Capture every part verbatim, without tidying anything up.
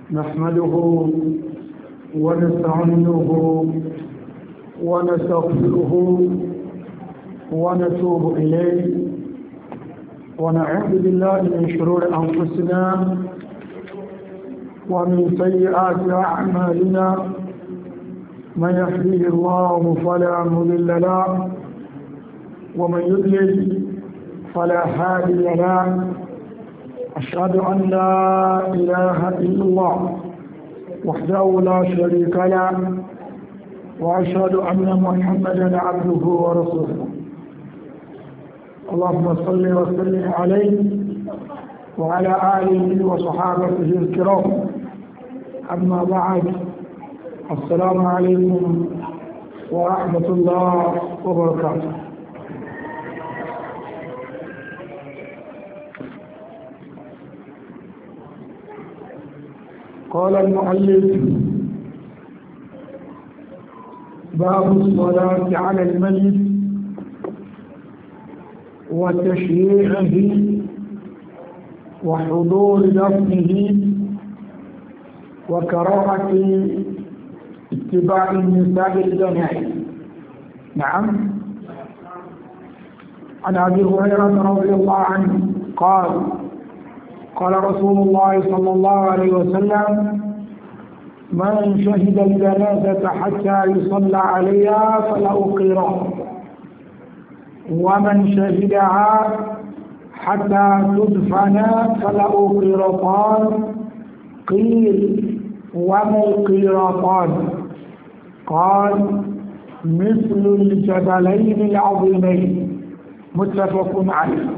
نحمده ونستعينه ونستغفره ونتوب إليه ونعوذ بالله من شرور أنفسنا ومن سيئات أعمالنا من يهديه الله فلا مضل له ومن يضلل فلا هادي له. أشهد أن لا إله إلا الله وحده لا شريك له وأشهد أن محمدا عبده ورسوله. اللهم صل وسلم عليه وعلى آله وصحابته الكرام. أما بعد، السلام عليكم ورحمة الله وبركاته. قال المؤلف: باب الصلاة على الميت وتشييعه وحضور دفنه وكراهة اتباع النساء الجنائز. نعم. عن أبي هريرة رضي الله عنه قال: قال رسول الله صلى الله عليه وسلم: من شهد الجنازة حتى يصلى عليها فله قيراط، ومن شهدها حتى تدفن فله قيراطان. قيل: وما القيراطان؟ قال: مثل الجبلين العظيمين. متفق عليه.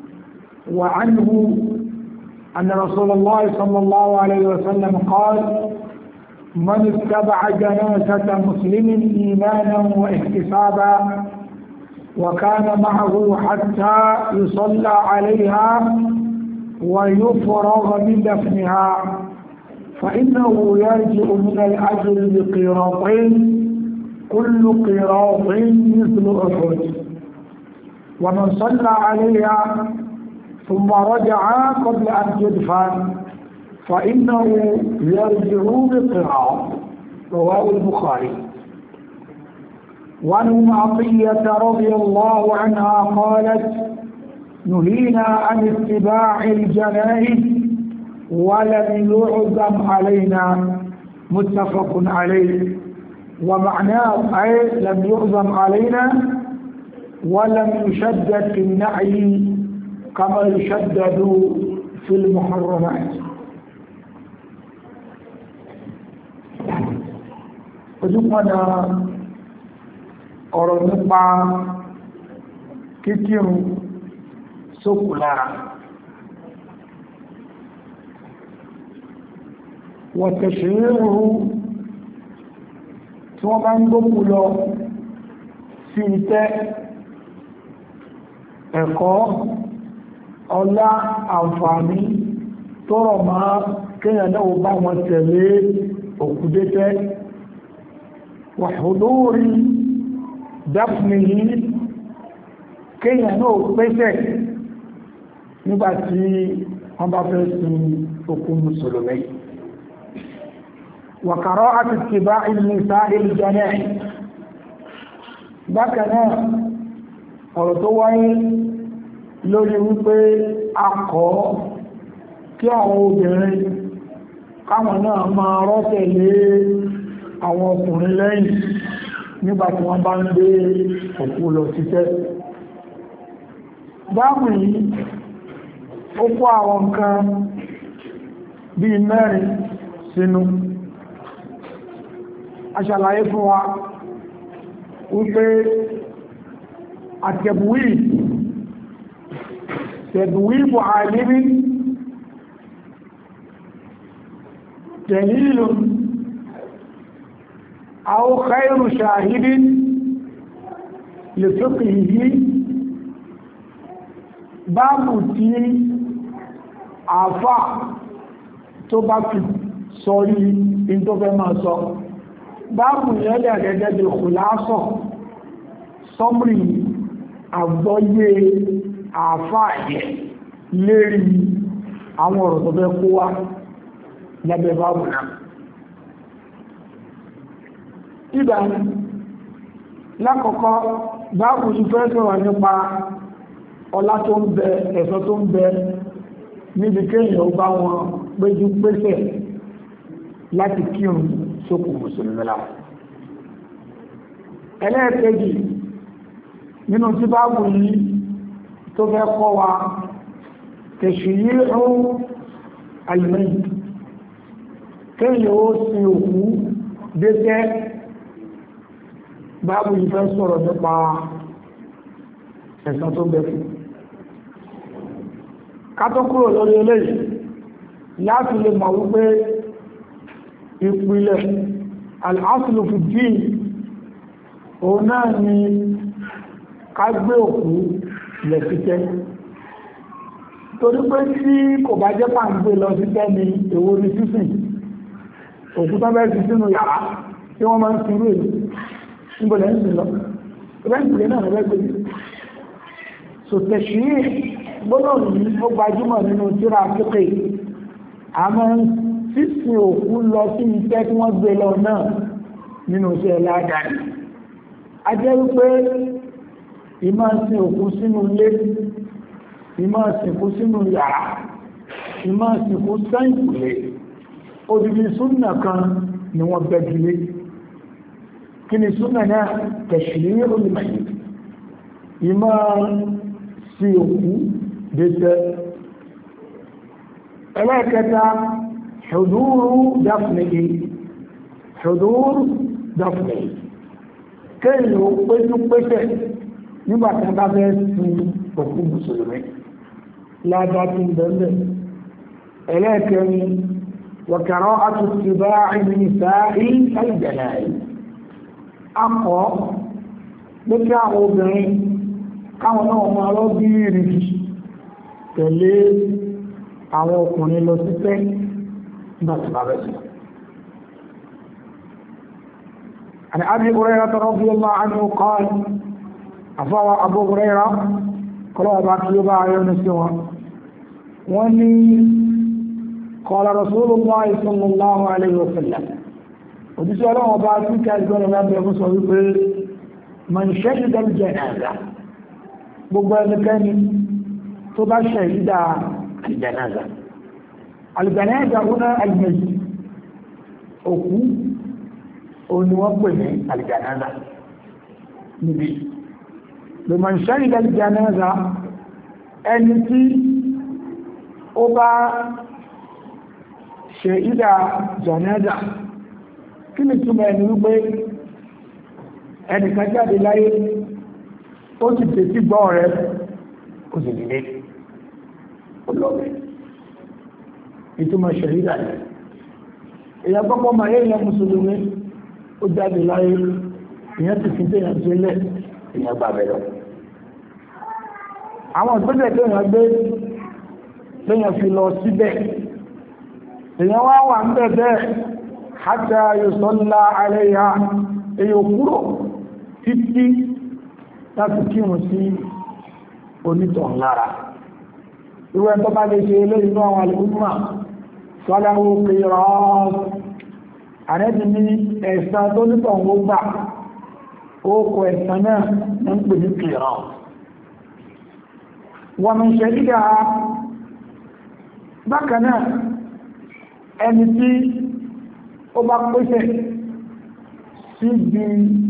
وعنه أن رسول الله صلى الله عليه وسلم قال: من اتبع جنازة مسلم إيمانا واحتسابا وكان معه حتى يصلى عليها ويفرغ من دفنها فإنه يرجع من الأجر بقيراطين، كل قيراط مثل أحد. ومن صلى عليها ثم رجع قبل أن تدفن فإنه يرجع بقراط. رواه البخاري. وعن أم عطية رضي الله عنها قالت: نهينا عن اتباع الجنائز ولم يعزم علينا. متفق عليه. ومعناه أي لم يعزم علينا ولم يشدد في النعي كما يشدد في المحرمات. ojúpọ̀nà ọ̀rọ̀ nípa kíkírun sókù lára. wọ̀tẹ̀ṣẹ̀rẹ̀ tí wọ́n bá ń gbókù lọ sí ìtẹ́ ẹ̀kọ́ ọlá àǹfààní tó rọ̀ máa kéèyàn náà bá wọn tẹ̀lé òkúdétẹ́. wa huduri dafnihi, kéèyàn náà pẹ́sẹ̀ nígbàtí wọ́n bá fẹ́ sin òkú mùsùlùmí. wa karahati ittiba'i nisa'i al-jana'i. bákan náà ọ̀rọ̀ tó wáyé lórí wípé a kọ̀ kí àwọn obìnrin káwọn náà máa rọ́tẹ̀lé àwọn ọkùnrin lẹ́yìn nígbàtí wọ́n bá ń gbé òkú lọ síṣẹ́. báàmù yìí ó kó àwọn nǹkan bí mẹ́rin sínú. a ṣàlàyé fún wa wípé àtẹ̀bùwí تدويب عالم دليل أو خير شاهد لفقهه. báàbù tí àfà tó bá fi sọrí in tó fẹ́ máa sọ, báàbù yẹn lè gẹ́gẹ́ bí kùlásọ̀ sọmrí àgbọ́yé àfà ẹ̀ lérí àwọn ọ̀rọ̀ tó fẹ́ kó wá. lábẹ́ báàbù náà. ìdá lákọ̀ọ́kọ́ báàbù ti fẹ́ sọ̀rọ̀ nípa ọlá tó ń bẹ ẹ̀sọ́ tó ń bẹ níbi kéèyàn ó bá wọn péjú pésẹ̀ láti kírun sókù mùsùlùmí lára. ẹlẹ́ẹ̀kejì nínú tí báàbù yìí tó fẹ́ kọ́ wa tẹ̀sùyí ọ̀hún alìmẹ́yìn kéèyàn ó sin òkú dẹ́tẹ́. báàbù yìí fẹ́ sọ̀rọ̀ nípa ẹ̀san tó bẹ fún. kátó kúrò lórí eléyìí láti lè mọ̀ wípé ìpìlẹ̀ al-aslu fi ddin òun náà ni ká gbé òkú lẹ̀ títẹ́. torí pé tí kò bá jẹ́ pàǹgbé lọ títẹ́ ni èwo ni sísìn òkú tó bẹ́ẹ̀ sí sínú yàrá tí wọ́n máa ń sin rú èyí níbọ̀lẹ̀ ń sin lọ ìrẹ́ǹtìlẹ̀ náà rẹ̀ gbé so tẹ̀ṣìí gbọ́nà ní ó gbajúmọ̀ nínú tírà fíkì àmọ́ sísìn òkú lọ sí iṣẹ́ tí wọ́n gbé lọ náà nínú iṣẹ́ ládàá. a jẹ́ wípé ìmọ̀ sin òkú sínú ilé, ìmọ̀ sìnkú sínú yàrá, ìmọ̀ sìnkú sẹ́yìnkùlé, odidi súnnà kan ni wọ́n bẹ́júlé. kí ni súnnà náà? tẹ̀ṣìí olùmọ̀yìn, ìmọ̀ sí òkú dẹ́sẹ̀. ẹlẹ́ẹ̀kẹta huduru dafnihi, huduru dafnihi kéèyàn ó péjú pésẹ̀ nígbàtí bá fẹ́ sin òkú mùsùlùmí ládá tí ń bẹ̀rẹ̀. ẹlẹ́ẹ̀kẹrin wa karahatu ittiba'i nisa'i al-janā'iz, akọ̀ pé kí àwọn obìnrin káwọn náà máa lọ bí ìrìnjì tẹ̀lé àwọn ọkùnrin lọ sí pẹ́ nígbàtí bá bẹ̀ sí. عن أبي هريرة رضي الله عنه قال أفوى أبو هريرة قال أباك يباع يونسوا واني قال رسول الله صلى الله عليه وسلم ودي الله أباك كالقول الله بمصر من شهد الجنازة gbogbo ẹnikẹ́ni tó bá ṣẹ̀yídà àlìjànáza. àlìjànáza húnná àlìjànáza òkú òní wọ́n pè ní àlìjànáza níbi lèmọ̀ ṣẹ̀yídà àlìjànáza ẹni tí ó bá ṣẹ̀yídà jànáza. kí ni túnmọ̀ ẹni wípé ẹnìkan jáde láyé ó ti tètí gbọ́ rẹ̀ ó sì nílé ó lọ́wẹ́ ìtumọ̀ ṣẹ̀rídà ní èyàn gbọ́pọ̀ ma èyàn mùsùlùmí ó jáde láyé èyàn ti fi tẹ́yàn tó lẹ́ èyàn gbà bẹ̀rẹ̀. àwọn ìgbésẹ̀ tẹ́yàn gbé tẹ́yàn fi lọ síbẹ̀ èyàn wá wà ń bẹ̀ bẹ́ẹ̀ hatta yusalla alayha èyàn kúrò títí láti kírun sí onítọ̀ lára. ìwé tó bá lè ṣe ilé inú àwọn alìkúnmà sọ́láwó kìírọ̀ àrẹ́bì ní ẹ̀san tó nítọ̀ ń gbà ó kọ ẹ̀san náà ń pè ní kìírọ̀. wọ́n mọ̀ ṣe dídá bákan náà ẹni tí ó bá pèsè sí bí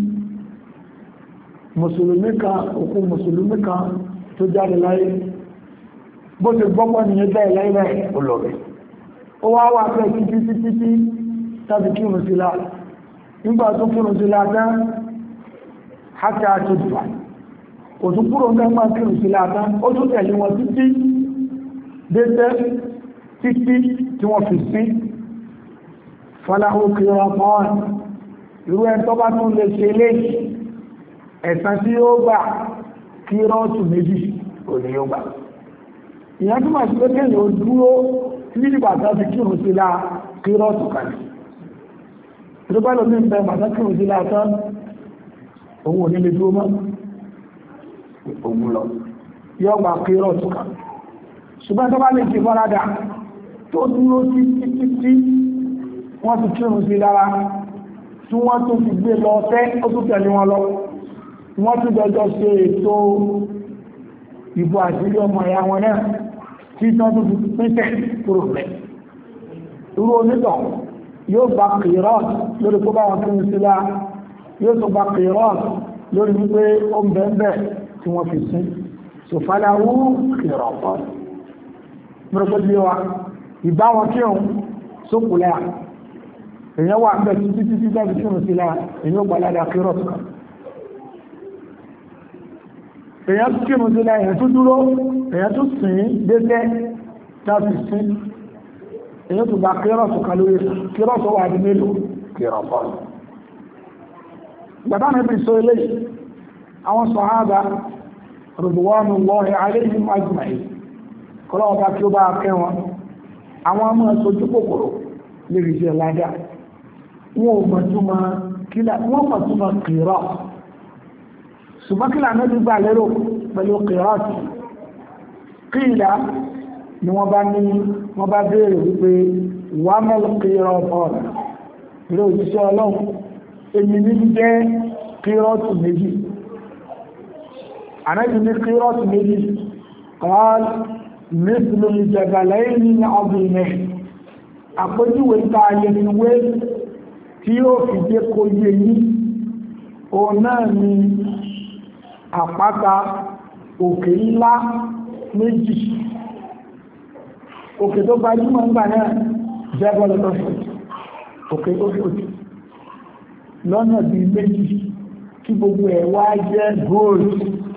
mùsùlùmí kan òkú mùsùlùmí kan tó jáde láyé bó ti gbọ́pọ̀ ní ẹgbẹ́ ìlẹ́rẹ̀ olóòrẹ̀ ó wá wá pẹ́ títí títí tí tàbí kírùn sí láà nígbà tó kírùn sí láà tán hátà tó dùwà kò tún kúrò mẹ́gbà kírùn sí láà tán ó tún tẹ̀lé wọn títí dédé títí tí wọ́n fi sí faláhù kírùn pọ́n irú ẹ̀ tó bá tún lè ṣe léyìí ẹ̀san tí ó gbà kí rọ́ọ̀tù méjì ò ní ó gbà. ìyẹn tó máa ṣe pé kéèyàn ó dúró ní ìgbàtà ti kírun sí láà kí rọ́ọ̀tù kan. tó bá lómi ń bẹ bàtà kírun sí láà tán òun ò ní lè dúró mọ́ òun lọ yóò gbà kí rọ́ọ̀tù kan. ṣùgbọ́n tó bá lè ṣe faradà tó dúró sí títí wọ́n ti kírun sí lára tí wọ́n tún fi gbé lọ tẹ́ ó tún tẹ̀lé wọn lọ wọ́n tún jọjọ ṣe ètò ìbò àṣírí ọmọ ìyá wọn náà tí tán tún fi pínṣẹ̀ kúrò rẹ̀ irú onítọ̀ yóò gba kìírọ́ọ̀tì lórí kó bá wọn kírun sí lára yóò tún gba kìírọ́ọ̀tì lórí wípé ó ń bẹ́ẹ̀ tí wọ́n fi sí sòfàdáwú kìírọ̀ọ̀tì mọ́rọ̀kọ́dé wa ìbá wọn kí òun sókùlẹ̀ èyàn wà bẹ̀ títí títí tàbí kí òun sílá èyàn gbàládà kírọ̀tù kan èyàn kí òun sílá èyàn tó dúró èyàn tó sìn dẹ́tẹ́ tàbí sí èyàn tó bá kírọ̀tù kan lórí kírọ̀tù wà ní mélòó kírọ̀tù gbàdá níbi sọ ilé àwọn sàhábà ridwanullahi alayhim ajma'in kọ́lọ́ ọba kí ó bá kẹ́ wọn àwọn ọmọ sojú kòkòrò lè rí jẹ́ ládá wọn ò mọ̀túnmọ̀ kílá wọ́n mọ̀túnmọ̀ kìírọ̀ ṣùgbọ́n kílá náà ti gbà lérò pẹ̀lú kìírọ̀ tí kílá ni wọ́n bá ní wọ́n bá béèrè wípé wà mẹ́lù kìírọ̀ ọ̀rọ̀ ilé òjíṣẹ́ ọlọ́run èmi ní jẹ́ kìírọ̀ tù méjì ànábì ní kìírọ̀ tù méjì قال مثل الجبلين العظيمين àpèjúwe ta ayẹniwé tí ó fi jẹ́ kó yé yí o náà ni àpáta òkè ńlá méjì òkè tó gbajúmọ̀ ń gbà náà Jabal Uhud òkè Uhud lọ́nà bí méjì kí gbogbo ẹ̀ wá jẹ́ gold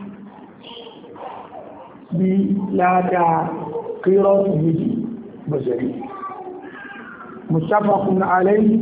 bí ládàá kírọ́tù méjì bọ̀sẹ̀rí mutafaqun alayhi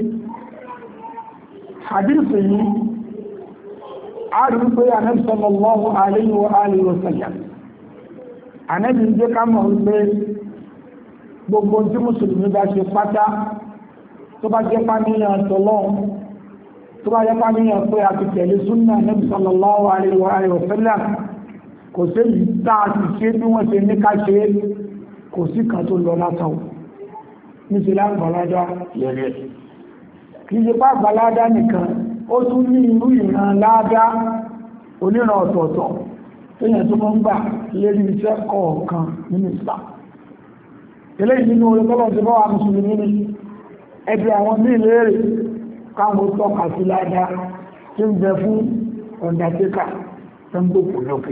hadith yìí a rí pé Ànábì sallallahu alayhi wa alihi wa sallam Ànábì jẹ́ ká mọ̀ wípé gbogbo tí mùsùlùmí bá ṣe pátá tó bá jẹ́ pàníyàn tọ́lọ́ tó bá jẹ́ pàníyàn pé a ti tẹ̀lé súnnà Ànábì sallallahu alayhi wa alihi wa sallam kò sí ìta ti ṣe bí wọ́n ṣe ní ká ṣe kò sí kan tó lọ látàwò ní ṣe lágbàládá lẹ́rẹ̀ kìí ṣe pá gbàládá nìkan ó tún ní irú ìran ládá oníran ọ̀tọ̀ọ̀tọ̀ tóyàn tó mọ́ ń gbà lérí iṣẹ́ kọ̀ọ̀kan nínú ìsà eléyìí nínú orí tọ́lọ̀ ti bọ́ wa mùsùlùmí ní ẹbí àwọn ní ìlérè káwọn tọ́ka sí ládá tí ń bẹ fún ọ̀dàtíkà tó ń gbòkò lókè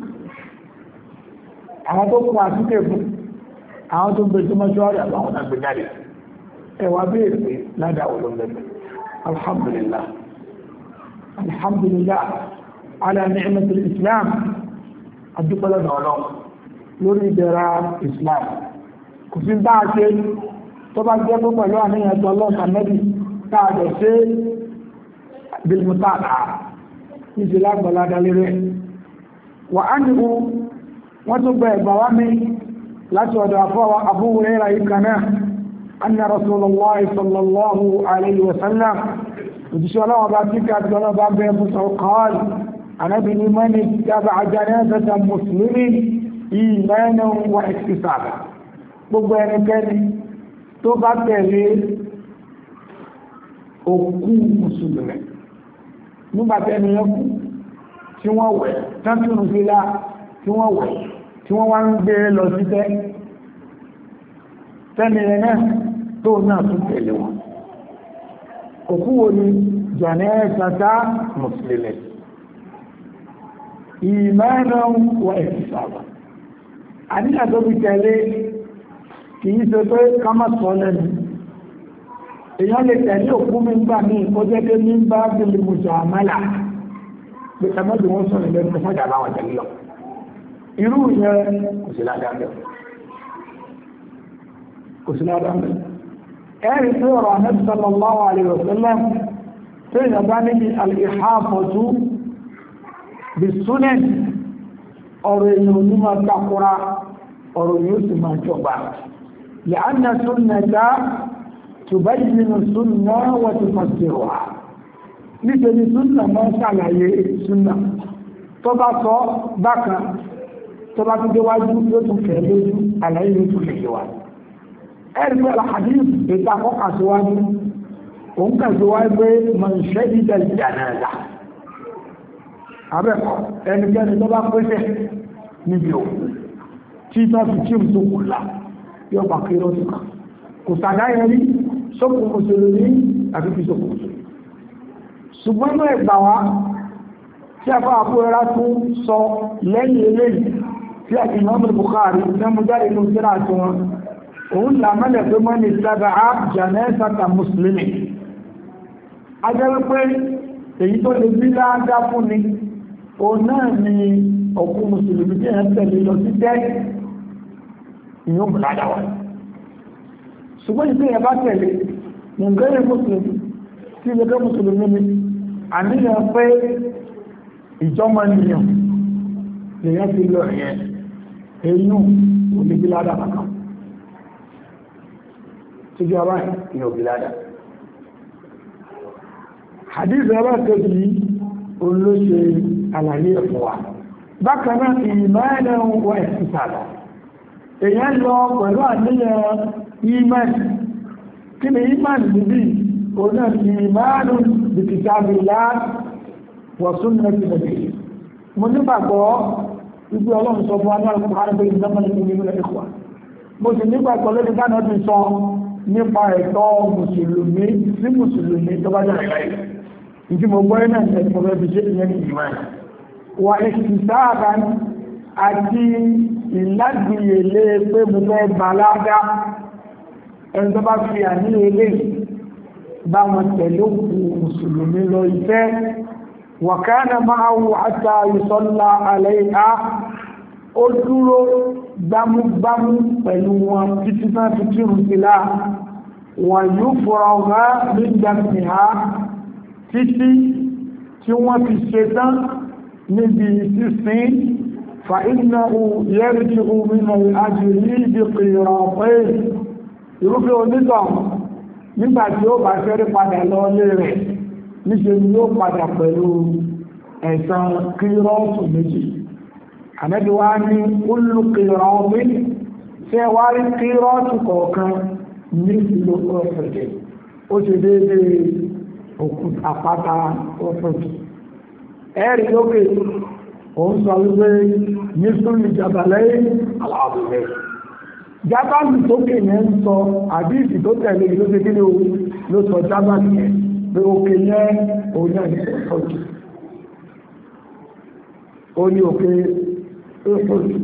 àwọn tó kún àtúkè fún àwọn tó gbé tó mọ́ṣọ́ rẹ̀ àwọn àgbè jáde ẹwà bèèrè pé ládàá olóògbé alhamdulillah alhamdulillah ala ni'matil islam adúpẹ́lẹ̀ ọlọ́run lórí ìdẹ̀ra islam kò sí bá a ṣe tó bá jẹ́ pé pẹ̀lú àníyàn tó ọlọ́run àmẹ́bí táàdẹ̀ ṣe bilmuta'a níṣẹ́ lágbàládà lérẹ́ wà á ní o wọ́n tó bẹ̀ ẹ̀gbà wá mi láti ọ̀dọ̀ àfọwà Abu Hurairah ìkànnà anna Rasulullah sallallahu alayhi wa sallam òjíṣẹ́ ọlọ́wọ́ bá tí ká gbọ́nà bá bẹ́ fún sọ̀kọ́ọ̀lì anábi ní mẹ́ni jábà janazata muslimin imanan wa ihtisaba gbogbo ẹnikẹ́ni tó bá tẹ̀lé òkú mùsùlùmí nígbàtẹ́ni ẹkù tí wọ́n wẹ̀ tánkìrù sílá tí wọ́n wẹ̀ tí wọ́n wá ń gbé lọ sí tẹ́ tẹ́ni ẹ̀nà tó náà tún tẹ̀lé wọn òkú wo ni janazata mùsùlùmí imanan wa ihtisaba àníyàn tó fi tẹ̀lé kìí ṣe pé ká má sọ lẹ́nu èèyàn lè tẹ̀lé òkú mi gbà ní ìkọjẹ́ pé ní bá bílì mùjàmálà pé ẹmọ́dé wọ́n sọ̀rọ̀ lẹ́nu tó fọ́jà láwọn tẹ̀lé lọ irú yẹn kò sí ládàá kò sí ládàá ẹ̀rí pé ọ̀rọ̀ Ànábì sallallahu alaihi wasallam tó èèyàn bá níbi al-ihafatu bis-sunan ọ̀rọ̀ èèyàn ní máa takura ọ̀rọ̀ yóò sì máa jọba لأن سنة تبين سنة وتفسرها nítorí súnnà mọ́ ṣàlàyé súnnà tó bá sọ bákan tó bá tún déwájú yóò tún fẹ́ lójú àlàyé yóò tún lè wà ẹ̀rí pé al-hadith ètò àkọ́kà síwájú òun kàgbé wáyé pé mọ̀ ìṣẹ́ ìdẹ̀ ìjànàdà abẹ́kọ̀ ẹnikẹ́ni tó bá pẹ́sẹ̀ níbi òkú tí bá fi tí tó kù lá yóò bá kí ló túnkà kò sàdáyẹ rí sókùn mùsùlùmí àti fi sókùn mùsùlùmí ṣùgbọ́n náà ẹgbà wá tí a fà àpòrẹ́rá tún sọ lẹ́yìn eléyìí tí a ti Imam Bukhari lẹ́mú jáde ní òṣèrà àti wọn òun làmẹ́lẹ̀ pé mọ́ ní sábà á janazata mùsùlùmí a jẹ́ wípé èyí tó lè bí láàdá fún ni òun náà ni òkú mùsùlùmí tí ẹ̀ tẹ̀lé lọ sí jẹ́ ìyún bùládà wà ṣùgbọ́n ìpín ẹ̀ bá tẹ̀lé nìgbẹ́rẹ̀ mùsùlùmí tí ilé gẹ́ mùsùlùmí ni àníyàn pé ìjọmọ ènìyàn lèyàn fi lọ ẹ̀yẹn èyún oníbíládà kankan tí jọ bá ìyàn òbíládà hadith ẹ̀rọ kejì olóṣe àlàyé ẹ̀fọ́ wa bákan náà ìmọ̀ẹ́lẹ̀ wọ ẹ̀sìn sàdà èyàn lọ pẹ̀lú àníyàn ìmán kí ni ìmán níbi òun náà ti ìmánù bi kitabillah wa sunnati nabiyyih mo nígbàgbọ́ ibi ọlọ́run sọ fún anáà kò hàn pé ìdámọ́ ní ìlú ilẹ̀ ìkwà mo sì nígbàgbọ́ lórí dáná ti sọ nípa ẹ̀tọ́ mùsùlùmí sí mùsùlùmí tó bá jẹ́ àìláì ìdí mo gbọ́ iná ìṣẹ́ ìfọ̀rọ̀ ẹbí ṣe ìyẹn ní ìmán wà ìsìsáàbá àti ìlágbìyèlé pé mo fẹ́ balada ẹni tó bá fi àníyèlé bá wọn tẹ̀lé òkú mùsùlùmí lọ ìfẹ́ wàkánà máa wù àtà ìsọ́lá àlẹ́yà ó dúró gbámúgbámú pẹ̀lú wọn títí náà fi kírun sílá wọ́n yóò fọ́ra ọ̀gá nígbàtí ha títí tí wọ́n fi ṣe tán níbi sísìn fa iná yẹ́rìkì òmìnà àjìrí ìdí kìrọ̀ pé irúfẹ́ onítọ̀ nígbàtí ó bá fẹ́rí padà lọ lé rẹ̀ níṣẹ́ ni yóò padà pẹ̀lú ẹ̀san kírọ́ọ̀tù méjì àmẹ́bí wá ní kúlù kírọ́ọ̀tù tí ẹ wá rí kírọ́ọ̀tù kọ̀ọ̀kan ní ìlú ọ̀fẹ̀dẹ̀ ó ṣe déédé òkú àpáta ọ̀fẹ̀dẹ̀ ẹ̀rí lókè òun sọ wípé ní súnlù jabalẹ́ aláàbùrẹ́ jábàlì tókè yẹn ń sọ àdíìsì tó tẹ̀lé ló ṣe kílé ló sọ jábàlì yẹn pé òkè yẹn òun náà ní ọjọ́ ó ní òkè ọjọ́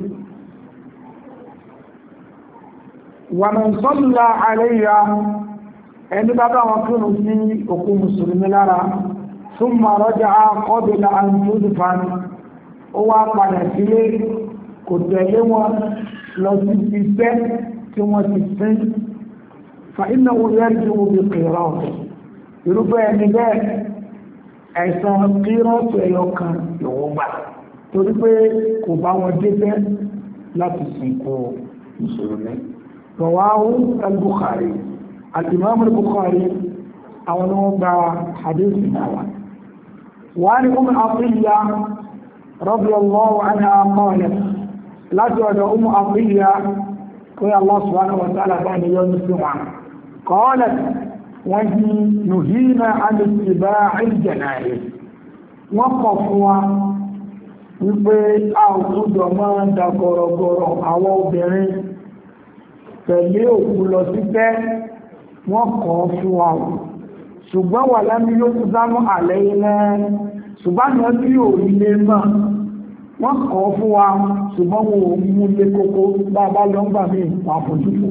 wàmọ̀ sọ́lá àríyá ẹni bá bá wọn kúrò sí òkú mùsùlùmí lára tún ma rọ́jà kọ́bílá àmúdùfàn ó wá padà sílé kò tẹ̀lé wọn lọ sí iṣẹ́ tí wọ́n ti sín fa iná oyẹ́rì obi kìrọ̀ irúfẹ́ ẹni bẹ́ẹ̀ ẹ̀san kírọ́ọ̀tù ẹyọ kan ìwọ̀n gbà torí pé kò bá wọn débẹ̀ láti sìnkú mùsùlùmí rọwáhù al-Bukhari al-Imam al-Bukhari àwọn ni wọ́n gba hadith náà wà ní Umm Atiyya radiyallahu anha qalat láti ọ̀dọ̀ Umm Atiyya kó yà Allah subhanahu wa ta'ala bá ní yọ́ ní sí wọn qalat wọ́n ní nuhina an ittiba'il janaiz wọ́n kọ̀ fún wa wípé a ò gbọ́dọ̀ máa da gọ̀rọ̀gọ̀rọ̀ àwọn obìnrin tẹ̀lé òkú lọ sí tẹ́ wọ́n kọ̀ fún wa ṣùgbọ́n wà lámí yóò tún dámú àlẹ́ ilẹ̀ ṣùgbọ́n náà tí ò ilé náà wọ́n kọ̀ fún wa ṣùgbọ́n wọn ò mú lé kókó bá lọ ń gbà mí wà fòjúfò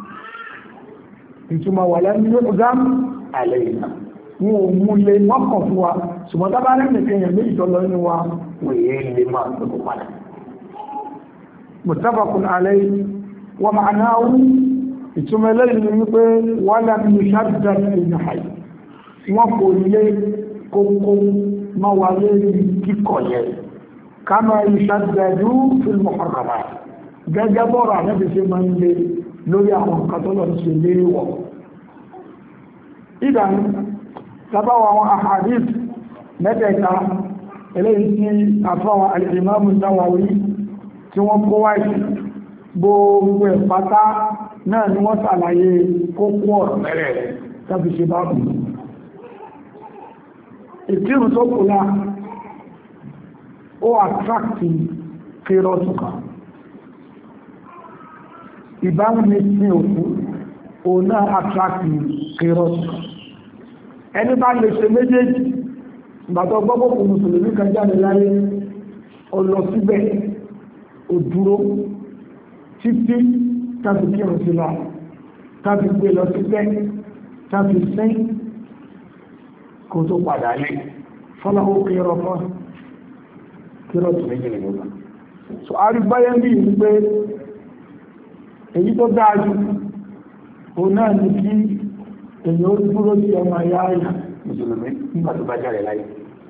ìtumọ̀ wà lámí yóò tún dámú àlẹ́ ilẹ̀ wọn ò mú lé wọ́n kọ̀ fún wa ṣùgbọ́n tábà rẹ̀ nìkan yẹn méjì tọ́lọ inú wa wòye lè máa gbogbo padà muttafaqun alayhi wa ma'nahu ìtumọ̀ eléyìí ni wípé wọ́n lámí yushadda ìnàhàì wọ́n kò lé kókó ma wà lérí kíkọ̀ yẹ kama yushaddu fil muharramat gẹ́gẹ́ bọ́rọ̀ àmẹ́bí ṣe máa ń lé lórí àwọn katọ́lọ̀ ṣe lérí wọ̀ ìdán sábáwọ̀ àwọn ahadith mẹ́tẹ̀ẹ̀ta eléyìí tí àfáwà al-Imam an-Nawawi tí wọ́n kó wáyé gbogbo ẹ̀pátá náà ni wọ́n ṣàlàyé kókó ọ̀rọ̀ mẹ́rẹ̀ tàbí ṣe bá bù ìkírun tó kù náà ó àtrákì kírọ́tù kan ìbámu ní sí òkú ó náà àtrákì kírọ́tù kan ẹni bá lè ṣe méjèèjì ìgbàtọ̀ gbọ́gbọ́kù mùsùlùmí kan jáde láyé ó lọ síbẹ̀ ó dúró títí tàbí kírun sí lọ tàbí gbé lọ síbẹ̀ tàbí sẹ́yìn kò tó padà lé fọ́láwó kírọ fún kírọ tó méjì lè gbogbo so arígbáyé bí i pé èyí tó dáájú o náà ní kí èyí ó dúró sí ọmọ ayá àyà mùsùlùmí nígbà tó bá jáde láyé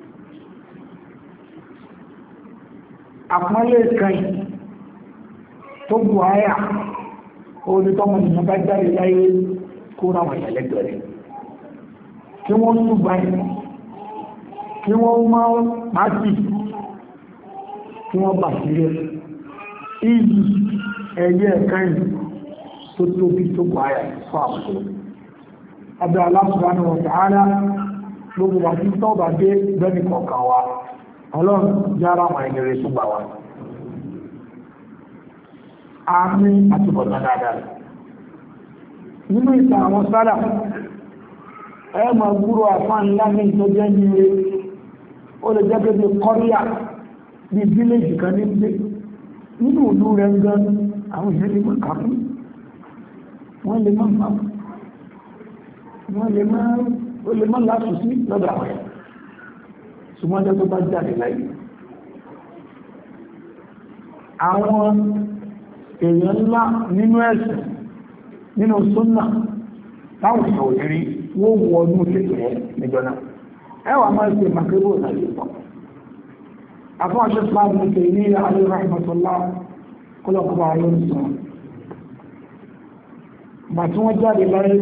àpọ́nlé kan tó bù àyà ó ní tọ́mọ nìyàn bá jáde láyé kó ráwọn ìyàlẹ́gbẹ̀rẹ̀ kí wọ́n tún báyìí kí wọ́n máa pàtì kí wọ́n bà sílẹ̀ ìyí ẹ̀yẹ ẹ̀kẹ́yìn tó tóbi tó gbáyà fún àpò abẹ́ Allah subhanahu wa ta'ala gbogbo wà tí tọ́bà dé bẹ́ni kọ̀ọ̀kan wa ọlọ́run jára wọn ẹ̀yẹrẹ tó gbà wá àmì àtúbọ̀tán dáadáa nínú ìtàn àwọn sálà ẹ ma gbúrò àfáàn ńlá ní ìtọ́jẹ́ ní ilé ó lè jẹ́ pé bí kọ́ríyà bí fíléjì kan ní gbé nínú ìlú rẹ̀ ń gan àwọn ìṣẹ́ lè mọ́ kàfí wọ́n lè mọ́ máa wọ́n lè mọ́ ó lè mọ́ láṣù sí lọ́dọ̀ àwọn ẹ̀ ṣùgbọ́n jẹ́ tó bá jáde láyé àwọn èèyàn ńlá nínú ẹ̀sìn nínú súnnà táwọn ìṣòwòrí wọ́n wọ ọdún kékeré níjọ́nà ẹwà máa ṣe màkébò láyé pọ̀ afọ́n ṣe fún ní kè ní alẹ́ rahmatullah kọlọ̀kọ̀bà ayé ń sọ bà tí wọ́n jáde láyé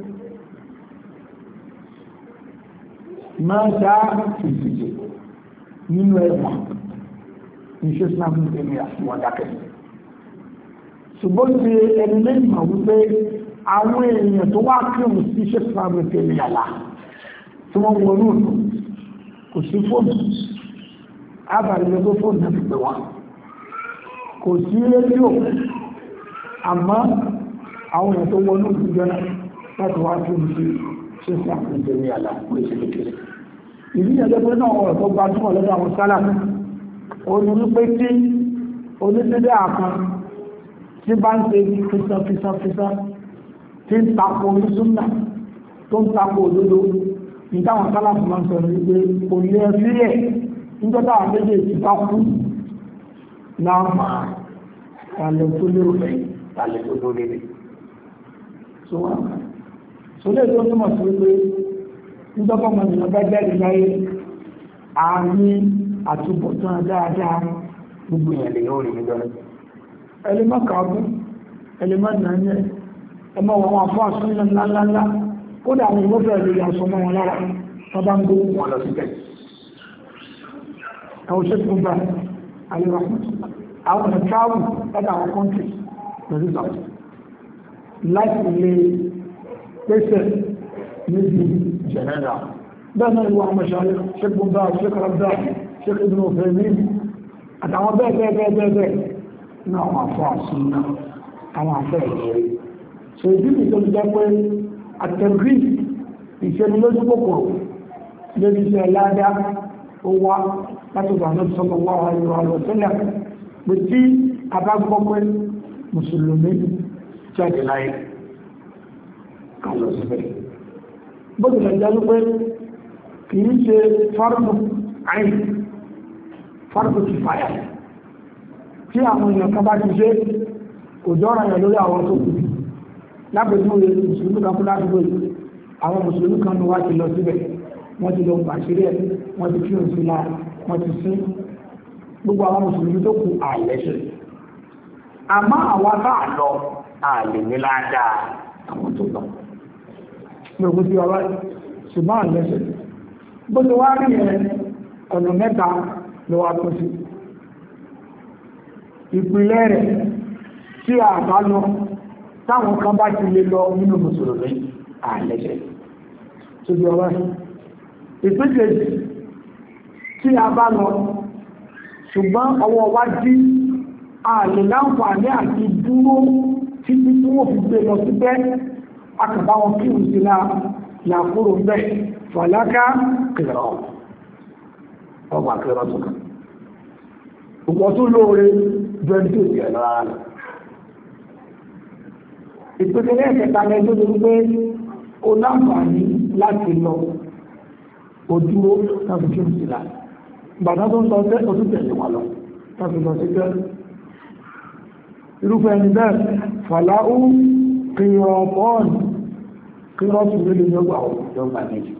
máa dá ìdíje nínú ẹ̀wà ní ṣe fún ní kè ní àwọn dákẹ́ ṣùgbọ́n ti ẹni lẹ́yìn mọ̀ wípé àwọn èèyàn tó wá kí òun sí ṣe fàbí tẹ́lẹ̀ àlá tí wọ́n wọ́n ní kò sí fóònù àbàrílẹ́gbẹ́ fóònù náà pẹ̀lú wọn kò sí rédíò àmọ́ àwọn èèyàn tó wọ́n ní ìjọna láti wá kí òun sí ṣe fàbí tẹ́lẹ̀ àlá kò sí kékeré ìdí ẹgbẹ́ pé náà ọ̀rọ̀ tó gbajúmọ̀ lọ́dọ̀ àwọn sálà òní wípé tí onídẹ́dẹ́ àkan tí bá ń ṣe físan físan físan tí ń tapò ní súnnà tó ń tapò òdodo ní táwọn sálàfù máa ń sọ ní pé kò lè fílẹ̀ nígbàtà àwọn méjèèjì bá kú láàmà tààlẹ̀ tó lérò rẹ̀ tààlẹ̀ tó tó lérè so wà so lè tó túnmọ̀ sí pé nígbàtà ọmọ ènìyàn bá jáde láyé àmì àtúbọ̀tán dáadáa gbogbo èèyàn lè yóò rí níjọ́ ẹlẹ́mọ̀ kàábù ẹlẹ́mọ̀ nàíyẹ ẹmọ wọn àfọ́ àṣúnlẹ̀ ńláńlá kódà àwọn ìwọ́fẹ́ lè yà sọmọ wọn lára tọ́bá ń gbó wọn lọ síbẹ̀ ẹwọ́ ṣe fún bá ayéwà àwọn ọ̀nà travel láti àwọn country lórí ìgbà láti lè pèsè níbi jẹ̀nẹ́rà bẹ́ẹ̀ náà ìwọ àwọn ṣàlẹ̀ ṣe fún bá ṣe kọ́lá ṣe ìdúnà òfin ní àtàwọn bẹ́ẹ̀ bẹ́ẹ̀ bẹ́ẹ̀ bẹ́ẹ̀ ní àwọn àfọ́ àṣúnlẹ̀ àwọn àfẹ́ ìrẹ́ so ìdí ìjọ jẹ́ pé àtẹ̀rí ìṣẹ́ni lójú kòkòrò lórí iṣẹ́ ládá ó wá látọ̀dọ̀ àwọn ìṣọ́gbọ̀n wà wà ìrọ̀ àlọ́ tẹ́lẹ̀ pé tí a bá gbọ́ pé mùsùlùmí jáde láyé kálọ̀ síbẹ̀ bó tilẹ̀ jẹ́ wípé kì í ṣe fárúkù àìn fárúkù ti fàyà tí àwọn èèyàn kan bá ti ṣe òjò ọ̀rọ̀ yẹn lórí àwọn tó kù lábẹ̀dún rẹ̀ mùsùlùmí kan fún ládùúgbò yìí àwọn mùsùlùmí kan ní wá ti lọ síbẹ̀ wọ́n ti lọ pàṣírí ẹ̀ wọ́n ti kírun sí la wọ́n ti sí gbogbo àwọn mùsùlùmí tó kù àlẹ́ṣẹ̀ àmọ́ àwa náà lọ àlè ní ládàá àwọn tó lọ ní òkú sí ọlá ṣùgbọ́n àlẹ́ṣẹ̀ bó ti wá rí ẹ̀ ọ̀nà mẹ́ta ló wá tó sí ìpìlẹ̀ rẹ̀ tí a bá lọ táwọn kan bá ti lè lọ nínú mùsùlùmí àlẹ́ṣẹ̀ tó bí ọlá ìpínlẹ̀ tí a bá lọ ṣùgbọ́n ọwọ́ wá dí ààlè láǹfààní àti dúró títí tí wọ́n fi gbé lọ síbẹ̀ akàbá wọn kí òun sí la làkúrò bẹ́ fàlákà kìrọ̀ ọgbà kìrọ̀ tó kàn ọgbà tó lóore bẹ́ẹ̀ tó yẹ lọ́ra rẹ̀ ìpínlẹ̀ ẹ̀kẹta lẹ́jọ́ tó gbé ó láǹfààní láti lọ ojúró tàbí kí òun sí la gbàdá tó ń sọ pé oṣù tẹ̀lé wà lọ tàbí lọ sí pé irúfẹ́ ẹni bẹ́ẹ̀ fàláhù kìrọ̀ pọ́ọ̀nù kìrọ̀ tún lè lọ́gbà ọ̀gbà méjì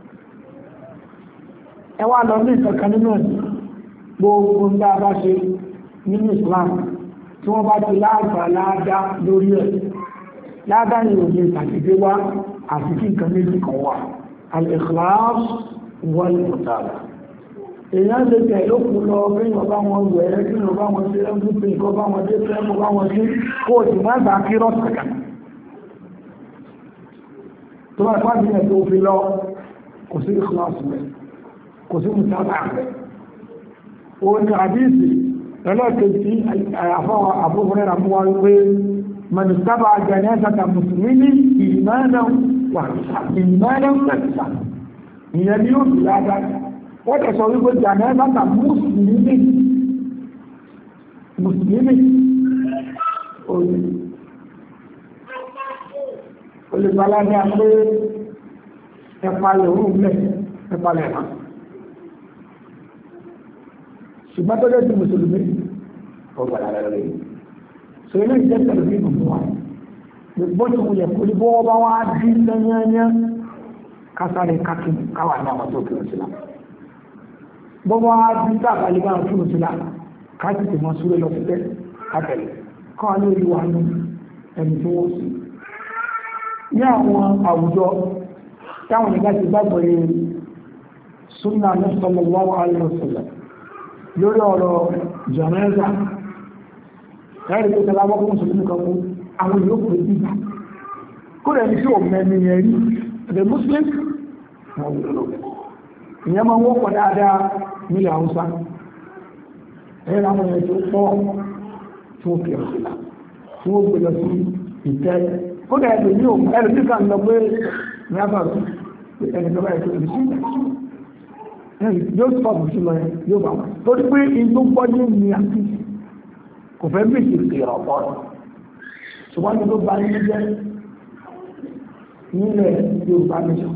ẹwà lọ ní ìkankan nínú ẹ̀ gbogbo ń dá bá ṣe nínú Islam tí wọ́n bá ti láàgbà láàdá lórí ẹ̀ láàdá ní òní ìtàkìdé wá àti kí nǹkan méjì kan wà al-ikhlas wal-mutaba'ah èèyàn lè tẹ̀ lókùn lọ bí wọ́n bá wọn wẹ̀ ẹ́ kí wọ́n bá wọn ṣe ẹgbẹ́ pé ìkọ́ bá wọn dé fẹ́ mọ́ bá wọn sí kó o sì máa gbà kí rọ́ọ̀tì kan tó bá ipá bí ẹ̀ tó fi lọ kò sí ìkíláàsì rẹ̀ kò sí mùsàlá rẹ̀ o ní àdíìsì ẹlẹ́kẹ̀ẹ́sì àfọwọ́ àbúrẹ́ àmúwá wípé mọ̀nìsábà jẹ́nẹ́sàtà mùsùlùmí ìmánà wà ìmánà pẹ̀lú ìyẹn ni ó sì ládàá wọ́n tẹ̀ sọ wípé jẹ́nẹ́sàtà mùsùlùmí mùsùlùmí olùgbàládà pé ẹ̀pàlẹ̀ òun mẹ́ ẹ̀pàlẹ̀ ẹ̀mà ṣùgbọ́n tó lẹ́sí mùsùlùmí ọgbàládà rẹ̀ so ilé ìjẹ́ tẹ̀lé ní ìgbùn wa gbogbo tí mo yẹ kó ní bọ́ bá wá dí lẹ́yẹ́yẹ́ kásáré kákin káwà ní àwọn tó kìrò sílá bọ́ bá wá dí tàbálí bá kìrò sílá káàkiri mọ́ súré lọ síbẹ̀ kátẹ̀lẹ̀ kọ́ ní orí wa ní ẹni tí wọ́n sì ní àwọn àwùjọ táwọn ìgbà ti gbàgbọ́ yẹ súnà ní sallallahu alaihi wasallam lórí ọ̀rọ̀ jánásà ẹ̀rì tó tẹ́lá wọ́pọ̀ mùsùlùmí kan fún àwọn ìlúkù rẹ̀ bíbá kó rẹ̀ ní sí ò mẹ́ni yẹn rí the muslim ìyẹn máa wọ́pọ̀ dáadáa nílẹ̀ haúsá ẹ̀rọ àwọn ẹ̀ tó pọ̀ tí ó kẹrù sílá tí ó gbé lọ sí ìtẹ́ ó dẹ̀ ẹ̀dẹ̀ ní òun ẹ̀rọ tí kàn lọ pé ní àbàrò ẹni tó bá ẹ̀ tó lè sí yóò sọ̀rọ̀ sí lọ yóò bá wọn torí pé inú gbọ́ ní ní àti kò fẹ́ bí ìsìnkì ọ̀pọ̀ ṣùgbọ́n ní tó bá ní jẹ́ nílẹ̀ Yorùbá nìjọ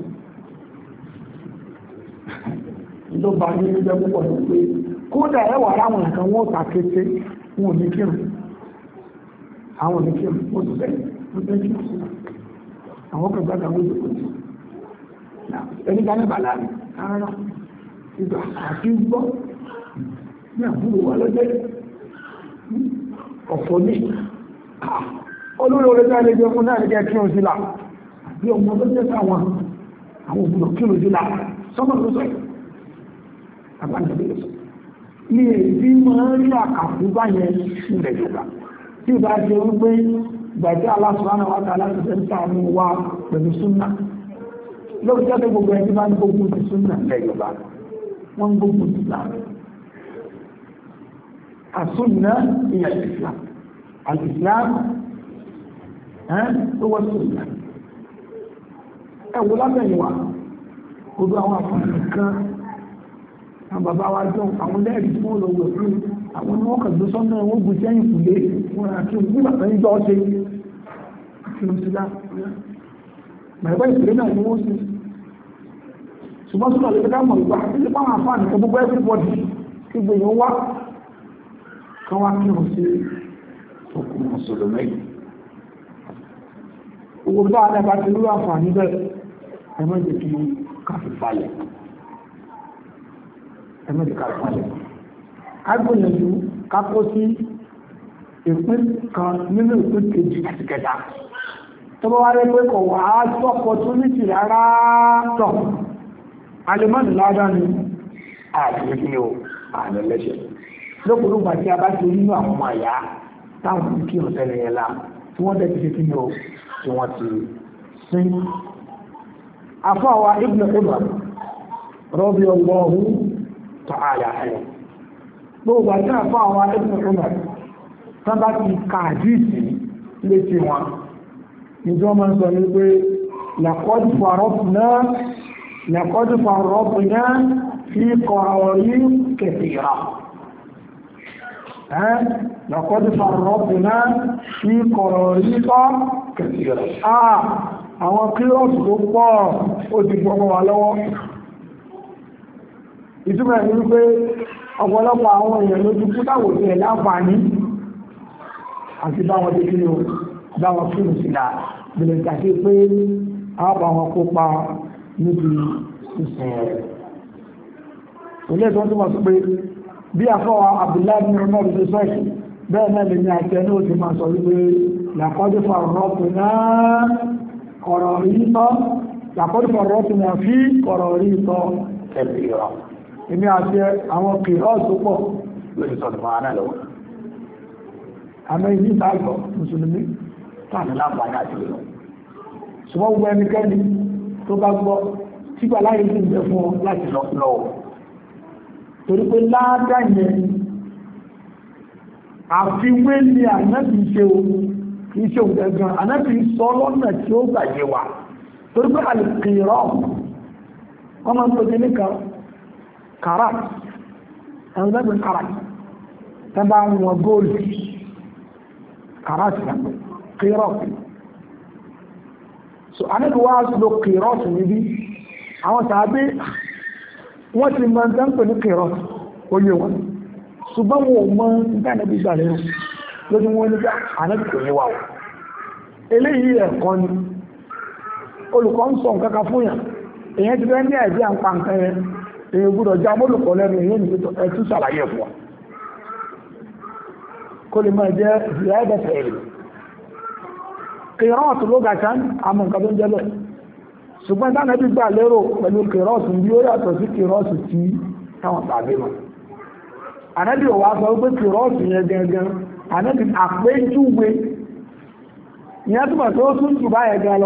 ló bá ní jẹ́ púpọ̀ ní pé kódà ẹwà láwọn nǹkan wọ́n ta kété wọn ò ní kírun àwọn ò ní kírun ó ti bẹ̀rẹ̀ ó bẹ́ẹ̀ kírun sí àwọn kan gbága wọ́n ti kò tí ẹni ká ní bàlá ní ara ìgbà àti gbọ́ ní àbúrò wà lọ́jẹ́ ọ̀fọ́ ní olórí orí tí a lè jẹ́ fún náà jẹ́ kí o sí là bí ọmọ tó jẹ́ sáwọn àwọn òbúrò kí o sí là sọ́mọ̀ tó sọ àbájáde sọ ní èdè máa ń rí àkàkú báyẹn nílẹ̀ Yorùbá tí ìbá jẹ́ wípé gbàjẹ́ Allah subhanahu wa ta'ala láti fẹ́ sáàmù wa pẹ̀lú súnà lórí jẹ́ gbogbo ẹni bá ń gbógun ti súnà nílẹ̀ Yorùbá wọ́n gbógun ti láàrín السنة هي الإسلام الإسلام هو السنة أولا بنوا gbogbo àwọn àfààní kan àwọn bàbá wa jọ àwọn lẹ́ẹ̀rí fún olówó fún àwọn ní wọ́n kà gbé sọ́nà wọ́n gùn sẹ́yìn kùlé wọn àti ògbúgbà tó ń jọ ṣe kí ló sí lá mẹ́gbẹ́ ìpínlẹ̀ náà ni wọ́n sí ṣùgbọ́n sọ́nà lè ká mọ̀ ìgbà nílé fáwọn àfààní kan gbogbo everybody kí gbèyàn wá kan wá kí wọ́n sí òkú mùsùlùmí owó bá alẹ́bà ti lúwà àǹfààní bẹ́ẹ̀ ẹmọ́jẹ̀ kí káfí falẹ̀ ẹmọ́jẹ̀ káfí falẹ̀ agbóyànjú kápọ́ sí ìpín kan nínú ìpín kejì àti kẹta tó bá wá rẹ̀ pé kọ̀ wá tọ́pọ̀ tó ní ti rárá tọ̀ alẹ́mọ́nì ládá ni àti o àlẹ́ lẹ́ṣẹ̀ lókùnrin gbà tí a bá ti nínú àwọn ọmọ àyá táwọn ti kí ọ̀sẹ̀lẹ̀ yẹn lá tí wọ́n dẹ̀ ti fi kí ní o tí wọ́n ti sín afọ́wà Ibn Umar radiyallahu ta'ala anhu gbogbo àti àfọ́ àwọn Ibn Umar tán bá ti kàdíìsì létí wọn ìjọ máa ń sọ ní pé laqad farratna laqad farratna fi qawarir kathira laqad farratna fi qawarir kathira àwọn kírọ̀sì tó pọ̀ ó ti gbọmọ wà lọ́wọ́ ìtumọ̀ ní wípé ọ̀pọ̀lọpọ̀ àwọn èèyàn ló ti kú táwò sí ẹ̀ láǹfààní àti báwọn tó kíni o báwọn fíìmù sílá bẹ̀rẹ̀ ìtàkì pé ààbà wọn kópa níbi ìsìn rẹ̀ ilé tó túnmọ̀ sí pé bí àfọwà Abdullahi bin Umar tó sọ́ọ̀kì bẹ́ẹ̀ náà lè ní àti ẹni ó ti máa sọ wípé laqad farratna ọ̀rọ̀ rí tọ́ laqad farratna fi ọ̀rọ̀ rí tọ́ kathira èmi àti àwọn kìrọ́ tó pọ̀ lórí sọ̀tọ̀ máa náà lọ́wọ́ àmọ́ ìlú ìtàgbọ̀ mùsùlùmí tàbí láǹfààní àti ìlú ṣùgbọ́n gbogbo ẹnikẹ́ni tó bá gbọ́ tígbà láyé sí ìjẹ fún ọ láti lọ́wọ́ torí pé ládàáyẹ àfiwé ni ànábì ṣe o kìí ṣe òun gẹ̀gàn ànábì sọ lọ́nà tí ó gbàyẹ wà torí pé àlùkìrọ̀ wọ́n máa ń pè ní kan karat ẹ̀rùn lẹ́gbẹ̀ẹ́ karat tẹ́bà wọn góòlù karat lẹ́gbẹ̀ẹ́ kírọ́ọ̀tù so anẹ́bí wá lọ kírọ́ọ̀tù níbi àwọn tàbí wọ́n ti mọ́ tẹ́ǹpẹ̀ ní kírọ́ọ̀tù oyé wọn ṣùgbọ́n wọn mọ́ ìdánẹ́bí gbàlẹ́ lójú wọn nígbà anẹ́bí kò ní wà wọ́n eléyìí ẹ̀kọ́ ni olùkọ́ ń sọ nǹkan kan fún yàn èyàn ti fẹ́ ní ẹ̀dí à ń pa nǹkan yẹn èyàn gbọ́dọ̀ já mọ́lùkọ́ lẹ́nu èyàn ní ẹtú ṣàlàyé fún wa kó lè máa jẹ́ ìyá ẹ̀dẹ̀fẹ̀ èrè kìrọ́ọ̀tù ló gàṣán àmọ́ nǹkan tó ń jẹ́ bẹ́ẹ̀ ṣùgbọ́n táwọn ẹbí gbà lérò pẹ̀lú kìrọ́ọ̀tù bí ó yàtọ̀ sí kìrọ́ọ̀tù tí táwọn tàbí mọ̀ ànábì ò wá sọ pé kìrọ́ọ̀tù yẹn gangan ànábì àpéjúwe ìyẹn túmọ̀ tó tún jù báyẹn gan lọ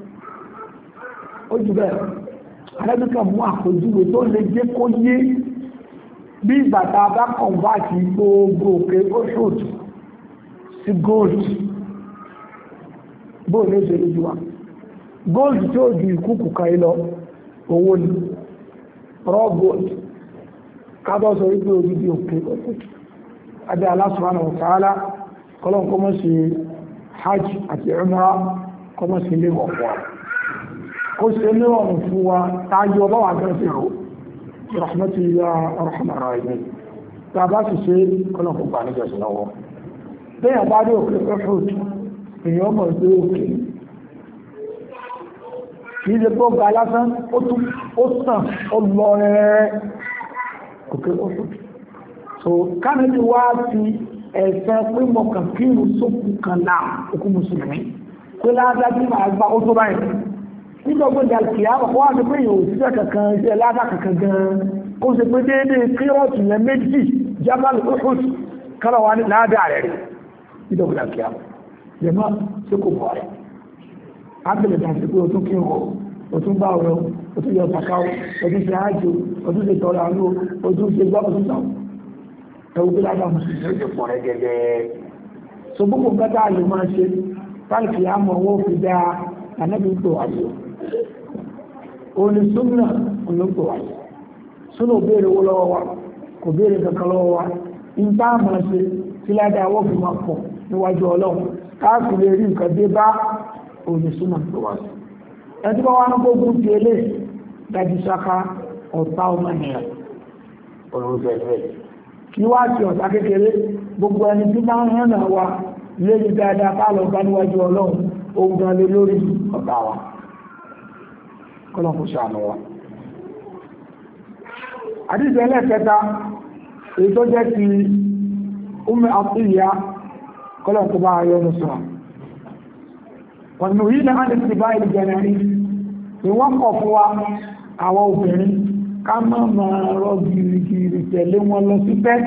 ó jù bẹ́ẹ̀ alẹ́bíkà mú àpòjúwe tó lè jẹ́ kó yé bí ìgbàta bá kọ̀nvátì gbogbo òkè oṣooṣù sí gold bó lè ṣe lójú wa gold tí ó ju ìkúkù kan lọ owó ni raw gold kábọ̀ sọ wípé odidi òkè adé Allah subhanahu wa ta'ala kọ́lọ́n kọ́mọ́ sí hajj àti umrah kọ́mọ́ sí ilé wọ̀pọ̀ kó ṣe ní ọ̀rùn fún wa tájú ọba wà gẹ́gẹ́ sí ro rahmatu ya arhamar rahimin tá bá sì ṣe kọ́nà fún pa níjọ sí lọ́wọ́ bẹ́ẹ̀ bá dé òkè Uhud èèyàn mọ̀ sí òkè kì í ṣe tó ga lásán ó tún ó sàn ó lọ rẹ̀ òkè Uhud so kánẹ́bí wá ti ẹ̀sẹ̀ pé mọ̀kàn kírù sókù kan náà òkú mùsùlùmí pé ládájú máa gbá ó tó báyìí nígbàgbọ́ ìdàlùkì àwọn wá ní pé yóò síṣẹ́ kankan iṣẹ́ ládá kankan gan kó ṣe pé déédéé kírọ́ọ̀tù yẹn méjì jábálù Uhud kára wá ní ládá rẹ̀ rí nígbàgbọ́ ìdàlùkì àwọn jẹmọ́ tí kò bọ̀ rẹ̀ ábẹ̀lẹ̀ dàbí pé o tún kí wọ́n o tún bá ọ̀rọ̀ o tún yọ sàkáwó o tún ṣe ájò o tún ṣe tọrọ àánú o tún ṣe gbọ́ o tún sàn ẹwú pé ládá mùsùlùmí ó pọ̀ rẹ̀ gẹ́gẹ́ so gbogbo gbẹ́dá lè máa ṣe tálùkì àmọ́ owó fi dá ànábì tó wáyé òní súnmọ́ olóògbò wáyé súnmọ́ òbéèrè owó lọ́wọ́ wa kò béèrè kankan lọ́wọ́ wa ń bá máa ṣe tí ládá wọ́n fi máa pọ̀ níwájú ọlọ́run káàkiri lè rí nǹkan dé bá òní súnmọ́ tó wáyé ẹni bá wá ń gbógun ti elé dájú sáká ọ̀tá ọmọ ènìyàn olùfẹ̀fẹ̀ kí wá sí ọ̀tá kékeré gbogbo ẹni tí máa ń hàn wa lérí dáadáa bá lọ bá níwájú ọlọ́run ohun gan lè lórí ọ̀tá wa kọ́lọ̀kù ṣàánú wa àdíjẹ́ ẹlẹ́kẹta èyí tó jẹ́ ti Ummu Atiyya kọ́lọ̀kù bá ayọ́ sọ wọ̀nà yìí náà ti bá ìlú jẹ́nẹ̀rí ni wọ́n kọ̀ fún wa àwọn obìnrin ká mọ́ máa rọ gìrìgìrì tẹ̀lé wọn lọ sí pẹ́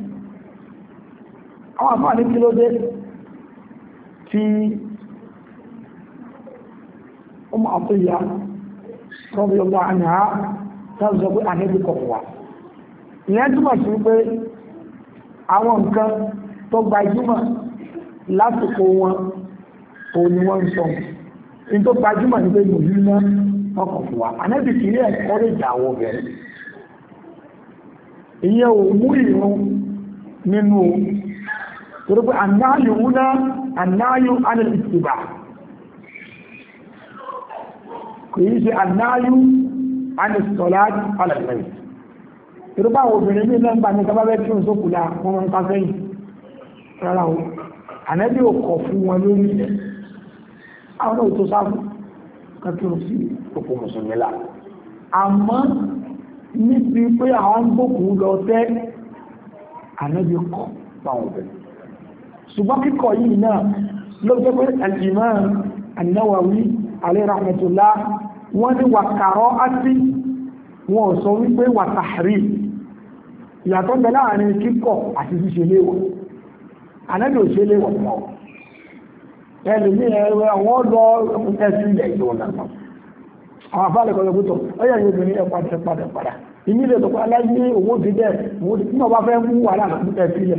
àwọn àfáà ní kí ló dé tí Ummu Atiyya radiyallahu anha táwọn sọ pé ànẹ́bí kọ̀ wà ìyẹn túmọ̀ sí pé àwọn nǹkan tó gbajúmọ̀ lásìkò wọn òun ni wọ́n ń sọ in tó gbajúmọ̀ ní pé mòlú náà ọkọ̀ fún wa ànẹ́bí kì í ẹ̀kọ́ lè jà àwọn obìnrin ìyẹn ò mú ìrún nínú torí pé ànáyù wúná ànáyù anìlìsìbà kò yí ṣe ànáyù anìsọ̀lá alàgbẹ̀rẹ̀ torí pé àwọn obìnrin ní lẹ́gbà ní kábábẹ́ tí ó ń sókùlá wọn wọn ká sẹ́yìn rárá o ànẹ́bí ò kọ̀ fún wọn lórí ẹ̀ àwọn náà tó sáfù kàkírù sí òkú mùsùlùmí là àmọ́ níbi pé àwọn gbókù lọ tẹ́ ànẹ́bí kọ̀ fáwọn obìnrin ṣùgbọ́n kíkọ̀ yìí náà ló jẹ́ pé al-Imam an-Nawawi alayhi rahmatullah wọ́n ní wà kàrọ́ àti wọn ò sọ wípé wà tahrim ìyàtọ̀ bẹ láàrin kíkọ̀ àti ṣíṣe léwọ̀ ànẹ́bí ò ṣe léwọ̀ mọ́ ẹni ní ẹ̀rọ àwọn lọ ẹ̀sí ilẹ̀ ìlú ọ̀nà àwọn afálẹ̀ kọjọ pútọ̀ ọyẹ́ yóò bìnrin ẹ̀padà padà padà ìní ilẹ̀ tó pàdá ní owó ti dẹ̀ owó ti tí wọ́n bá fẹ́ mú wà láàrín ẹ̀sí ilẹ̀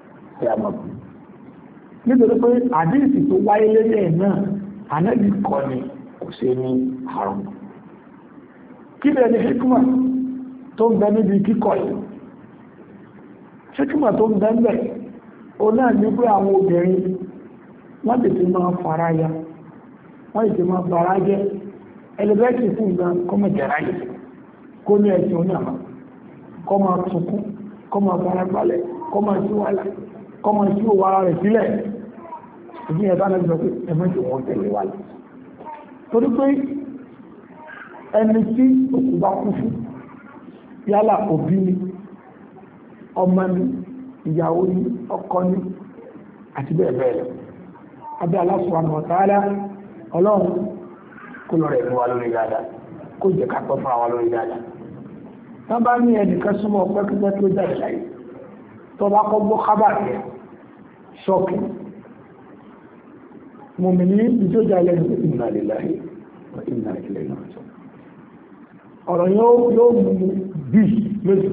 nítorí pé àdíìsì tó wáyé lérí ẹ̀ náà ànẹ́bí kọ́ ni kò ṣe ní àrùn kí bẹ̀rẹ̀ ni hikma tó ń bẹ níbi kíkọ̀ yìí hikma tó ń bẹ ń bẹ̀ o náà ní pé àwọn obìnrin wọ́n tètè máa fara ya wọ́n tètè máa fara jẹ́ ẹlẹ́bẹ̀ẹ́sì fún ìgbà kọ́mọ̀ jẹ́ra yìí kó ní ẹ̀sìn oníàmà kọ́ máa tunkún kọ́ máa fara gbalẹ̀ kọ́ máa sí wàhálà kọ́ máa sí òwò ara rẹ̀ sílẹ̀ ìdí ẹ̀bá náà sọ pé ẹ̀mọ́ tí wọ́n tẹ̀lé wà lọ torí pé ẹni tí òkú bá kú fún yálà òbí ni ọmọ ni ìyàwó ni ọkọ ni àti bẹ́ẹ̀ bẹ́ẹ̀ lọ abẹ́ Allah subhanahu wa ta'ala ọlọ́run kó lọ rẹ̀ ní wa lórí dáadáa kó jẹ́ ká pẹ́ fún àwọn lórí dáadáa tán bá ní ẹnìkan súnmọ́ pẹ́kípẹ́ tó jáde láyé tó bá kọ́ gbọ́ kábà rẹ̀ ṣọ́ọ̀kì mùmínì ìjọjà lẹ́nu inna lillahi wa inna ilayhi raji'un ọ̀rọ̀ yóò mú bí lójú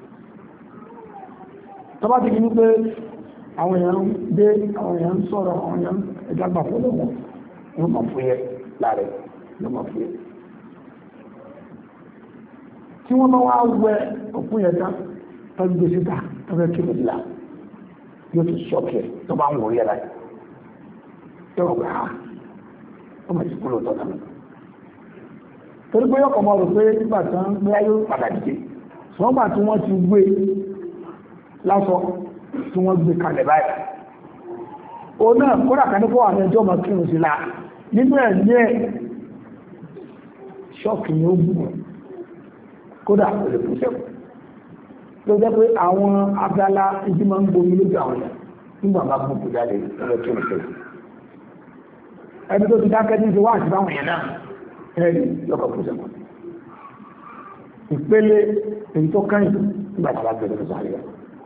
tó bá ti kí ní pé àwọn èèyàn dé àwọn èèyàn sọ̀rọ̀ àwọn èèyàn ẹgbàgbà fọ́lọ̀ wọn yóò máa fúyẹ́ láàrẹ̀ yóò máa fúyẹ́ tí wọ́n bá wá wẹ òkú yẹn tán tọ́jú gbé síta tọ́fẹ́ kí ló dìlà yóò tún ṣọ́ọ̀kì tó bá ń wò yẹra yóò gbà á ó máa ti kúrò tọ́ta mi torí pé yọkọ̀ mọ́ rò pé nígbà tí wọ́n gbé ayé padà dìde ṣùgbọ́n gbà tí wọ́n ti gbé lásọ tí wọ́n gbé kalẹ̀ báyìí o náà kódà kan ní fún àwọn ẹjọ́ ọmọ kírun sí láà nínú ẹ̀ ní ẹ̀ ṣọ́ọ̀kì ni ó gbùn kódà kò lè fún sẹ́kù ló jẹ́ pé àwọn abala ìdí máa ń gbomi lójú àwọn ẹ̀ nígbà bá gbogbo jáde lọ kírun sí ẹni tó ti dákẹ́ ní ti wá àti báwọn yẹn náà ẹni lọ́kọ̀ fún sẹ́kù ìpele èyí tó kẹ́yìn nígbà tí a bá gbẹ̀rẹ̀ tó sáré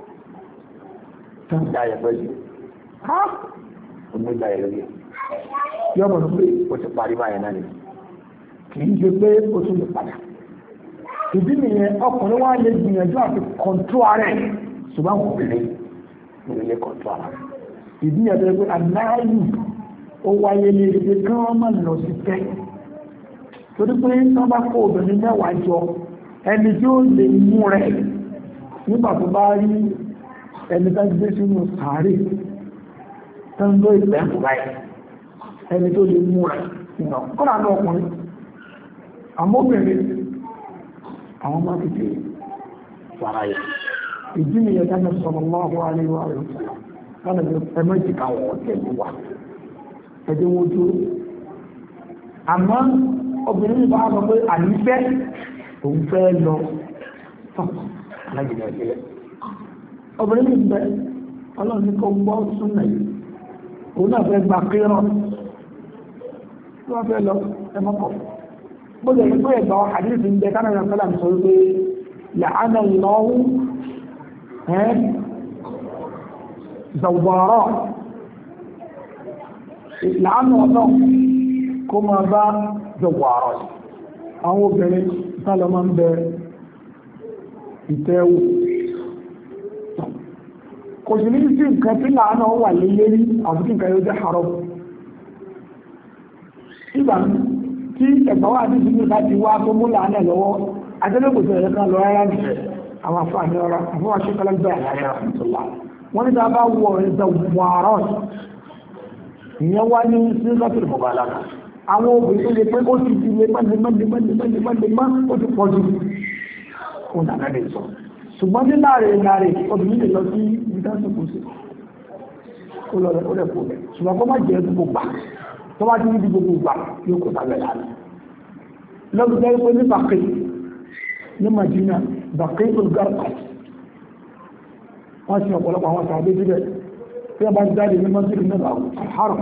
tán dáyẹ pẹ̀lú ha ọmọ ìdáyẹ lórí yọ́ mọ̀ ní pé o ti parí báyẹ̀ náà ni kì í ṣe pé o tún lè padà ìdí nìyẹn ọkùnrin wá lè gbìyànjú àti kọ̀ntró ara ẹ̀ ṣùgbọ́n kò lè lè kọ̀ntró ara ìdí yẹn tó pé aláàyù ó wáyé ní ibi kí wọ́n má lọ sí tẹ́ torí pé wọ́n bá kó obìnrin mẹ́wàá jọ ẹni tí ó lè mú rẹ̀ nígbà tó bá rí ẹni tó gbé sínú sàárè tó ń lọ ìpẹ́ ìpẹ́ ẹni tó lè mú rẹ̀ ìnà kọ́nà ní ọkùnrin àmóbìnrin àwọn máa fi tèè sàráyè ìdí ni ẹ̀dá ní sallallahu alaihi wa sallam ẹmọ́ ìjìká wọn tẹ̀lé wà ẹdín wọn dúró àmọ́ obìnrin bá sọ pé ànífẹ́ òun fẹ́ lọ fún alájìnà ìpínlẹ̀ obìnrin ní bẹ ọlọ́run ní kó gbọ́ súnmọ̀ yìí òun náà fẹ́ gba kírọ̀ tí wọ́n fẹ́ lọ ẹmọ́kọ̀ bó lè rí pé ẹ̀gbà àdínsì ń bẹ kánàdà fẹ́lá ń sọ wípé làánà lọ́wọ́ ẹ́ zàwọ̀rọ̀ làánà ọlọ́run kó máa bá zàwọ̀rọ̀ àwọn obìnrin sálọ máa ń bẹ ìtẹ́wò kò sí ní sí nǹkan tí láàánà wà lé lérí àbúkí nǹkan yóò jẹ́ haram ìgbà tí ẹ̀gbọ́n wà ní ìdílé láti wá tó mú láàánà lọ́wọ́ ajẹ́lẹ́gbòsẹ̀ ẹ̀rẹ́ kan lọ rárá nìyẹn àwọn afáàní ọ̀rọ̀ àwọn aṣẹ́kọ̀lẹ́gbẹ̀ àyàrá wọ́n ní dábá wọ ẹ̀dẹ̀ wàárọ̀ ìyẹn wá ní sí lọ́tìrì mọ̀bàlára àwọn obìnrin tó lè pé ó ti di lemọ́lemọ́lemọ́lemọ́lemọ́ ó ti pọ̀ jù ó nàá lè sọ ṣùgbọ́n ní láàrin láàrin obìnrin lè lọ sí ìdásùkú sí ó lọ rẹ̀ ó rẹ̀ kó rẹ̀ ṣùgbọ́n kó má jẹ́ gbogbo gbà tó bá ti ní gbogbo gbà yóò kó sábẹ̀ láàrin lọ́dún jẹ́ pé ní bàkì ní Madina bàkì olùgbàrkà wọ́n sì ọ̀pọ̀lọpọ̀ àwọn tàbí síbẹ̀ tí a bá jáde ní mọ́sílì náà àhárọ̀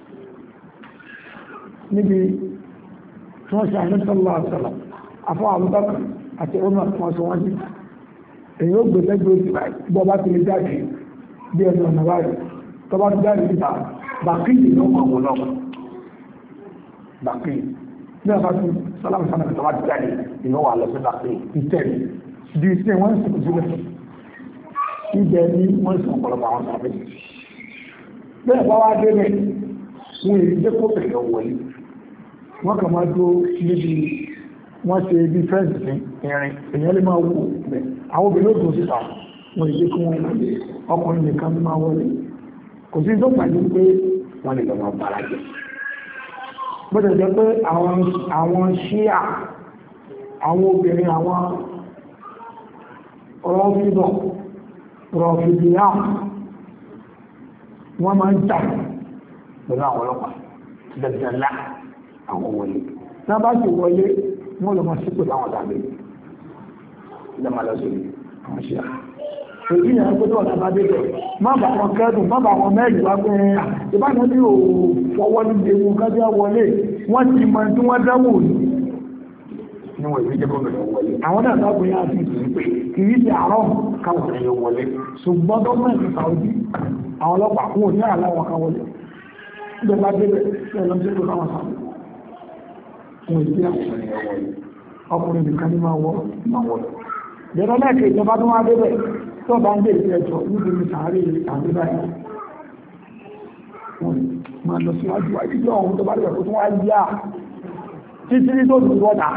níbi tí wọ́n ṣe àmìsọ́lá àṣàlá afọ́ àbúbákà àti ọmọ wọn sọ wọ́n sí èyí ó gbé lẹ́gbẹ̀ẹ́ òsì báyìí bọ́ bá ti lè jáde bí ẹni ọ̀nà báyìí tó bá ti jáde níta bàkíyì ló mọ̀ wọn lọ́wọ́ bàkíyì ní ọba tí sálàmù sálàmù tó bá ti jáde ìyẹn wà lọ sí bàkíyì ìtẹ́lẹ̀ bí iṣẹ́ wọn sì kù sílẹ̀ ìjẹ ní wọ́n sì ọ̀pọ̀lọpọ̀ àwọn sàbẹ̀ bẹ́ẹ̀ bá wá dé bẹ́ẹ̀ wọ́n èyí jẹ́ kó bẹ̀rẹ̀ wọlé wọ́n kà máa dó níbi wọ́n ṣe bí fẹ́ǹsì sí irin èèyàn lè máa wò bẹ̀ àwọn obìnrin ó tó síta wọ́n èyí kí wọ́n wọlé ọkùnrin nìkan máa wọlé kò sí tó pàdé pé wọ́n lè lọ́wọ́ bára jẹ́ bọ́dẹ̀ jẹ́ pé àwọn ṣíà àwọn obìnrin àwọn ọ̀rọ̀ fíbọ̀ rọ̀fìdíyà wọ́n máa ń jà pẹ̀lú àwọn ọlọ́pàá dẹ̀dẹ̀lá àwọn wọlé tí wọ́n bá sì wọlé wọ́n lọ máa sí pẹ̀lú àwọn ọ̀dàbẹ̀ lẹ́mà lọ́sọ̀rọ̀ àwọn ṣíà èyí yẹn pé tọ́ọ̀dà bá dé bẹ̀ má bà wọn kẹ́dùn má bà wọn mẹ́rin wá pé ìbáná bí ò fọwọ́ ní ewu kájá wọlé wọ́n ti mọ tí wọ́n dáwò ní níwọ̀n ìwé jẹ́ gómìnà wọlé àwọn náà dábò yá sí ìpín pé kì í ṣe àárọ̀ káwọn ẹ̀yọ wọlé ṣùgbọ́n gọ́ọ̀mẹ̀ntì Saudi àwọn ọlọ́pàá kún òní àláwọn kan wọlé ìgbẹ́ bá débẹ̀ ṣe lọ sí ìpínlẹ̀ àwọn Saudi wọn ìdí àwọn ẹ̀yọ wọlé ọkùnrin nìkan ní máa wọ máa wọ lẹ́nu lẹ́ẹ̀kẹ́ ìjọba tó wá débẹ̀ tó bá ń dé ìfẹ́ ẹ̀jọ́ níbi ní sàárè tàbí báyìí wọn máa lọ síwájú àìjíjọ́ ọ̀hún tó bá débẹ̀ tó tún wá yá títí ní tó dùn wọ́dà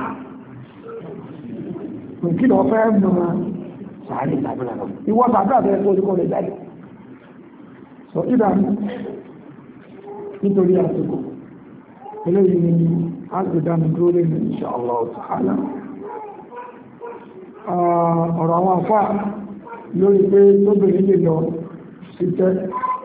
kí lọ fẹ́ mọ́ sàárì tàbí lọ ìwọ́n tàbí àbẹ́ tó olùkọ́ lè jáde sọ ìdánú nítorí àsìkò eléyìí ni agbèdánù dúró lè ní insha Allah ta'ala ọ̀rọ̀ àwọn afá lórí pé tóbìnrin lè lọ sí tẹ́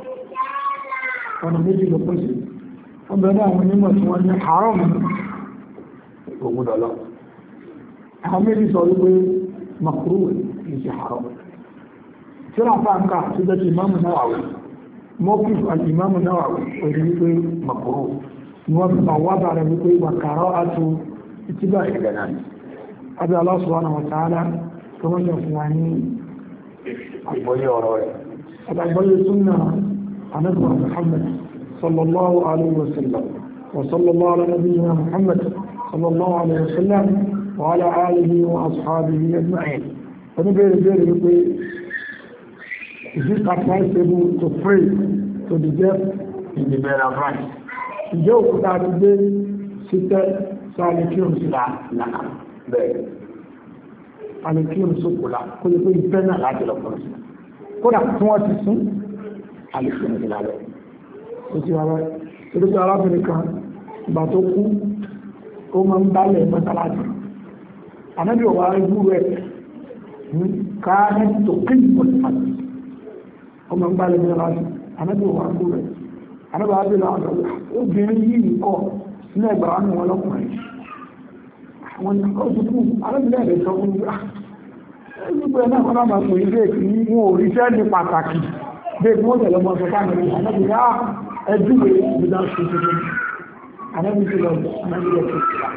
ọ̀nà méjì lọ pèsè wọ́n bẹ̀rẹ̀ àwọn onímọ̀ tí wọ́n ní haram ògùdọ̀ lọ àwọn méjì sọ wípé makruh ìṣẹ́ haram tí wọ́n fà ń ká tó jẹ́ ti Imamu Nawawi mọ́kìf àti Imamu Nawawi orí wípé makruh ni wọ́n fi máa wábà rẹ̀ wípé wàkàrọ̀ àtò ìtìbà ìgbẹ̀ náà abẹ́ Allah subhanahu wa ta'ala tó wọ́n yẹ fún wa ní àgbọ́yé ọ̀rọ̀ rẹ̀ àgbọ́yé súnnà Ànábì Muhammad sallallahu alaihi wa sallam wa sallallahu ala nabiyyina Muhammad sallallahu alaihi wa sallam وعلى آله وأصحابه أجمعين. And very, very good. Is it advisable to pray to the deaf in the bed of right? Ìjẹ́ òkúta ti gbé síta sáàlì kí o sí láàá bẹ́ẹ̀. Àlè kí o sókòlá kó lè pé ìfẹ́ náà láti lọ́pọ̀lọ́ sí. Kódà tí wọ́n ti sún, àlè kí o sí láàá bẹ́ẹ̀. Ó ti wáwá, ìrúkọ arábìnrin kan, ìgbà tó kú, ó máa ń bálẹ̀ mọ́sálásí. Ànábì ọ̀wà ìgbúrú ẹ̀ káàkiri tó kí ìpọ̀lẹ̀pàdé ọmọ ń bá lè mẹ́rin láti Ànábì ọ̀wà ìgbúrú ẹ̀ Ànábì àbílá àdọ́lá obìnrin yìí kọ́ ní ẹgbà wọn wọn lọ́kùnrin àwọn ọdúnkù alábìlẹ̀ rẹ̀ sọ fún gbogbo ẹ̀ náà kọ́nà máa pè é kí wọn ò rí sẹ́ni pàtàkì bí i wọ́n tẹ̀lé ọmọ sọ fáwọn ẹ̀rọ Ànábì yá ẹdúwẹ̀ ìgbìdá ṣoṣo Ànábì ti lọ Ànábì rẹ̀ tó kìlá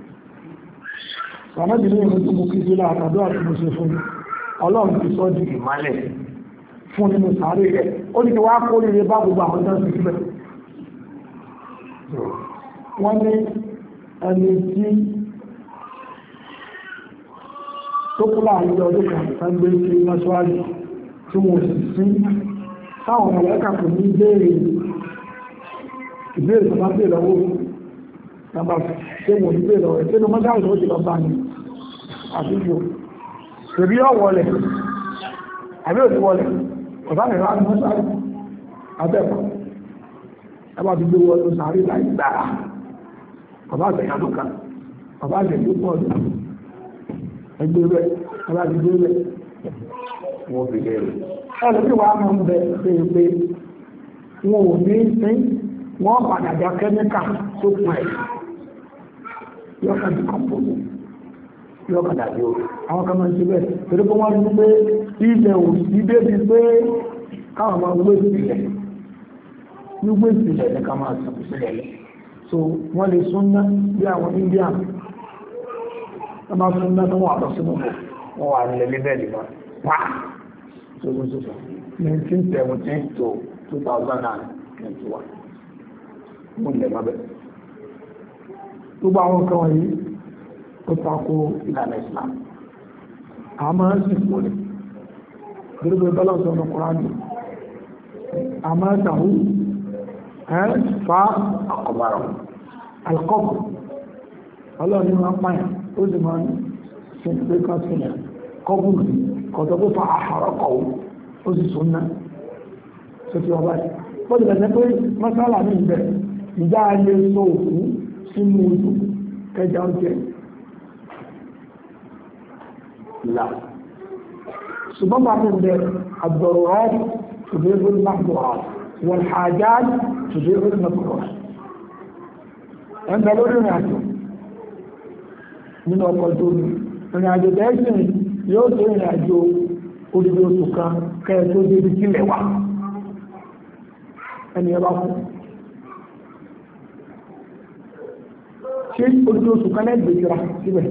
Ànábì ní ìrìn tó mú kí sílá àtàdó àti mo ṣe fún Ọlọ́run ti sọ di ìmálẹ̀ fún nínú sàárè rẹ̀ ó ní kí wá kó lè bá gbogbo àwọn ọjọ́ sí síbẹ̀ wọ́n ní ẹni tí tó kú láàrin ọdún kan sáńgbé sí mọ́ṣúárì tí wọ́n sì sí táwọn mọ̀lẹ́kà kò ní béèrè ìbéèrè tó bá béèrè lọ́wọ́ nàbà tí wọ́n ní béèrè lọ́wọ́ tí wọ́n mọ́ṣúárì tó ti lọ bá ní àdúgbò tèbí ọ̀wọ́lẹ̀ àbí òní wọlẹ̀ ọ̀bá nìra ní mọ́ṣúárì abẹ́kọ̀ọ́ ẹbá ti gbé wọ́n ló sàárì láì gbára ọ̀bá àtẹ̀yàdó kan ọ̀bá àtẹ̀yàdó pọ̀ ọ̀dọ̀ ẹgbẹ́ rẹ̀ ọba ti gbé rẹ̀ wọ́n fi lè rẹ̀ ẹlùmí wa mọ́ ń bẹ pé pé wọn ò ní sí wọ́n padà já kẹ́míkà tó pọ̀ ẹ̀ yọ́kà di kọ́pọ̀lù yọ́kà dàbí o àwọn kan máa ń ṣe bẹ́ẹ̀ torí pé wọ́n rí pé ilẹ̀ ò sí débi pé káwọn máa gbé sílẹ̀ gbígbé sílẹ̀ ní ká máa sọ̀rọ̀ sílẹ̀ lẹ̀ so wọ́n lè súnná bí àwọn Indian wọ́n máa súnná tó wà lọ sínú wọn wà nílẹ̀ lébẹ̀lì wọn wá tó gún tó sọ nineteen seventeen to two thousand twenty-one mú ilẹ̀ mọ́bẹ̀ gbogbo àwọn nǹkan wọ̀nyí ó tako ìlànà Islam a máa ń sìn fún ẹ̀ gbogbo ìbálòsọ ọ̀nà Kùránì a máa ń tàhú ẹ́ fa àkọ̀bàrọ̀ alkọ́bù ọlọ́ọ̀ni máa ń pààyàn ó sì máa ń ṣe pé kan sílẹ̀ kọ́bù kọ̀tọ̀ pé fa àhàrọ́kọ̀wó ó sì sún náà tó ti ọba yìí bó ti bẹ̀rẹ̀ pé mọ́sálà ní ìbẹ̀ ìjà ayé sọ òkú sínú ojú kẹjà oúnjẹ là ṣùgbọ́n bá mi bẹ̀ àbọ̀rọ̀ تدير المحظورات والحاجات تدير المكروهات عند لوري ناتو من ọkọ̀tún ìrìnàjò tẹ́sìn yóò tó ìrìnàjò olùdó oṣù kan kẹ́ẹ̀ tó débi sílẹ̀ wà ẹni ẹbá fún ṣe olùdó oṣù kan lẹ́gbẹ̀ẹ́sìra síbẹ̀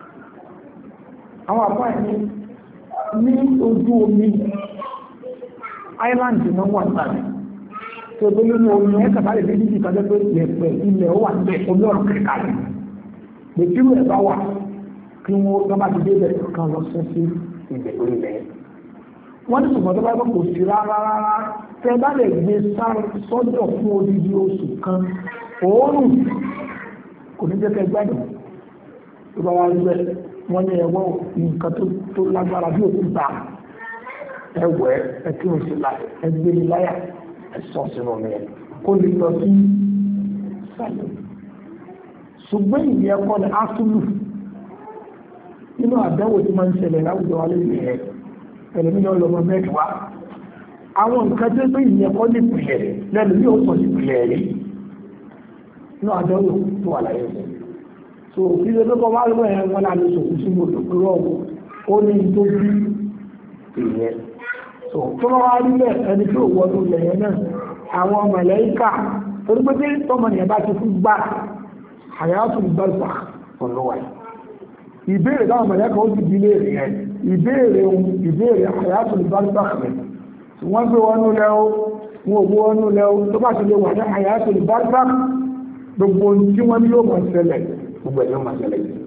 àwọn àpá ẹni ní ojú omi island náà wà sáré tó tó nínú omi ẹ̀kà sáré bí jíjì kan jẹ́ pé lẹ̀pẹ̀ ilẹ̀ ó wà níbẹ̀ omi ọ̀rọ̀ kẹ̀kẹ́ rẹ̀ gbèsìrò ẹ̀ bá wà kí wọ́n tó bá ti débẹ̀ kan lọ sí sí ìbẹ̀ orí ilẹ̀ wọ́n ti sọ̀rọ̀ tó bá kò sí rárá rárá tẹ bá lè gbé sọ́dọ̀ fún odidi oṣù kan òórùn kò ní jẹ́ kẹ́ gbádùn tó bá wá rí bẹ́ẹ̀ wọ́n ní ẹ̀wọ́ nǹkan tó lágbára bí òkúta ẹwẹ́ ẹtí oṣù la ẹgbẹ́ láyà ẹ̀sọ́ sínú mi ẹ̀ kó lè lọ sí sálẹ̀ ṣùgbọ́n ìyẹn ẹ̀kọ́ ni áṣùlù nínú àdánwò tí máa ń ṣẹlẹ̀ láwùjọ wa lórí ẹ̀ ẹ̀lẹ́mìnà ọlọ́mọ mẹ́wàá àwọn nǹkan tó gbé ìyẹn ẹ̀kọ́ ní ìpìlẹ̀ lẹ́nu ní òsàn ìpìlẹ̀ rí nínú àdánwò tó wà láyé ẹ̀ so kí ló kọ́ wá lọ́wọ́ ẹ̀ wọn náà lè sòkú sí gbòdò rọ̀ ó ní tó bí ìyẹn so tó bá wá rí bẹ́ẹ̀ ẹni tó wọnú lẹ́yìn náà àwọn màláíkà torí pé tọ́mọ nìyẹn bá ti fún gbà àyàtò ìbáṣà ọlọ́wà ìbéèrè táwọn màláíkà ó ti di léèrè yẹn ìbéèrè ohun ìbéèrè àyàtò ìbáṣà rẹ̀ wọ́n gbé wọnú lẹ́wọ́ wọn ò gbé wọnú lẹ́wọ́ tó bá ti lè wà ní àyàtò ìbáṣà gbogbo tí wọ́n ní yóò máa ṣẹlẹ̀ gbogbo ẹ̀ yóò máa ṣẹlẹ̀ yìí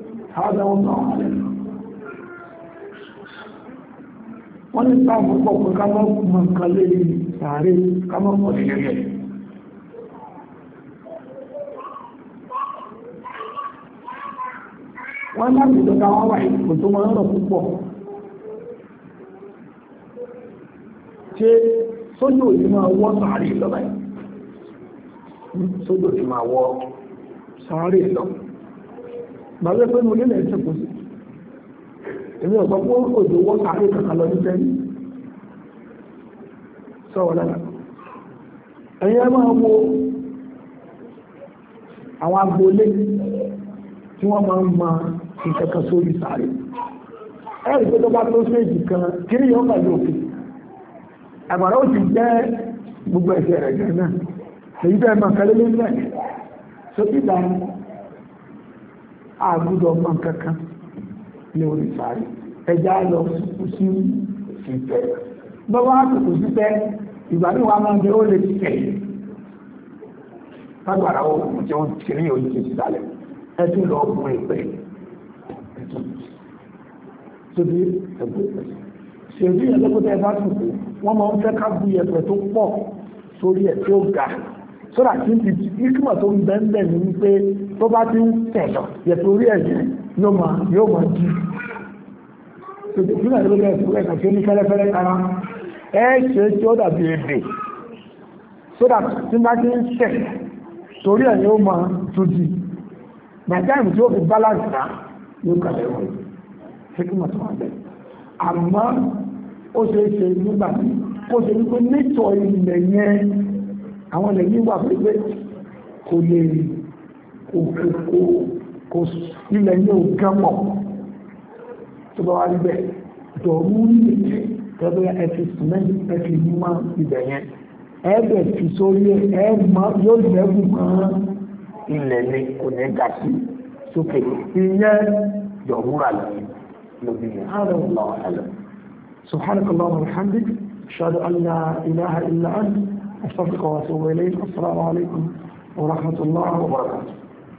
wọ́n ní sáàmù pọ̀ pé ká mọ́ mọ̀ nǹkan lè sàárè ká mọ́ mọ̀ sí rẹ̀ wọ́n láti ìjọba wọ́n wà ìpò tó máa ń rọ̀ púpọ̀ ṣe sójú òní máa wọ́ sàárè lọ́wọ́ sójú òní máa wọ́ sàárè lọ bàbá pé mo nílẹ̀ ìṣẹ́kù sí èmi ọ̀pọ̀ pé òjò wọ́n sàárè kankan lọ ní tẹ́lì sọ́wọ́ lára ẹ̀yẹ máa wo àwọn agboolé tí wọ́n máa ń ma ìkẹ́kẹ́ sórí sàárè ẹ̀rì pé tó bá tó séjì kan kí ní yọ́ pàdé òkè àgbàrá ó ti jẹ́ gbogbo ẹ̀sẹ̀ rẹ̀ jẹ́ náà èyí tẹ́ máa kẹ́lé lé so ìdá àgùdọ̀ máa kankan ní orí sàárì ẹjá lọ sí ìfẹ́ bọ́wọ́ àtùkù sífẹ́ ìgbà ní wà máa jẹ́ ó lè fẹ́ lágbàrá ó tí ó ti rí ojú ti sálẹ̀ ẹtún lọ fún ìpẹ́ tó bí ẹgbẹ́ ṣèlú ẹlẹ́gbẹ́ta ẹbá tún kú wọ́n máa ń fẹ́ ká bú ẹ̀pẹ̀ tó pọ̀ sórí ẹ̀ tí ó ga sódà tí ti ìkímọ̀ tó ń bẹ́ẹ̀ ní wípé tó bá ti ń tẹ̀lọ̀ yẹ̀pẹ̀ orí ẹ̀yẹ yóò máa yóò máa jí ṣèlú ẹlẹ́gbẹ́ta ẹ̀pẹ̀ tó ní fẹ́lẹ́fẹ́lẹ́ kára ẹ̀ ṣe tí ó dàbí ebè sódà tí bá ti ń tẹ̀ torí ẹ̀ yóò máa tún jí nàìjíríà tí ó fi balance náà yóò kàlẹ̀ wọ̀ hikima tó wà bẹ́ẹ̀ àmọ́ ó ṣe é ṣe nígbà tí kó ṣe wípé nítọ̀ ilẹ̀ yẹn àwọn ilẹ̀ yìí wà pé kò lè kò ilẹ̀ yẹn ò gẹ́mọ̀ tó bá wá rí bẹ́ẹ̀ dọ̀rú ilẹ̀ tẹ́lẹ̀ ẹ̀fì sìmẹ́ntì ẹ̀fì mímọ́ ibẹ̀ yẹn ẹ̀ẹ́bẹ̀ fi sórí ẹ̀ mọ́ yóò lẹ́gùn kan ilẹ̀ ni kò ní ga sí sókè ìyẹn dọ̀rúra lẹ́yìn lóbi هذا والله أعلم سبحانك اللهم وبحمدك أشهد أن لا إله إلا أنت أستغفرك وأتوب إليك السلام عليكم ورحمة الله وبركاته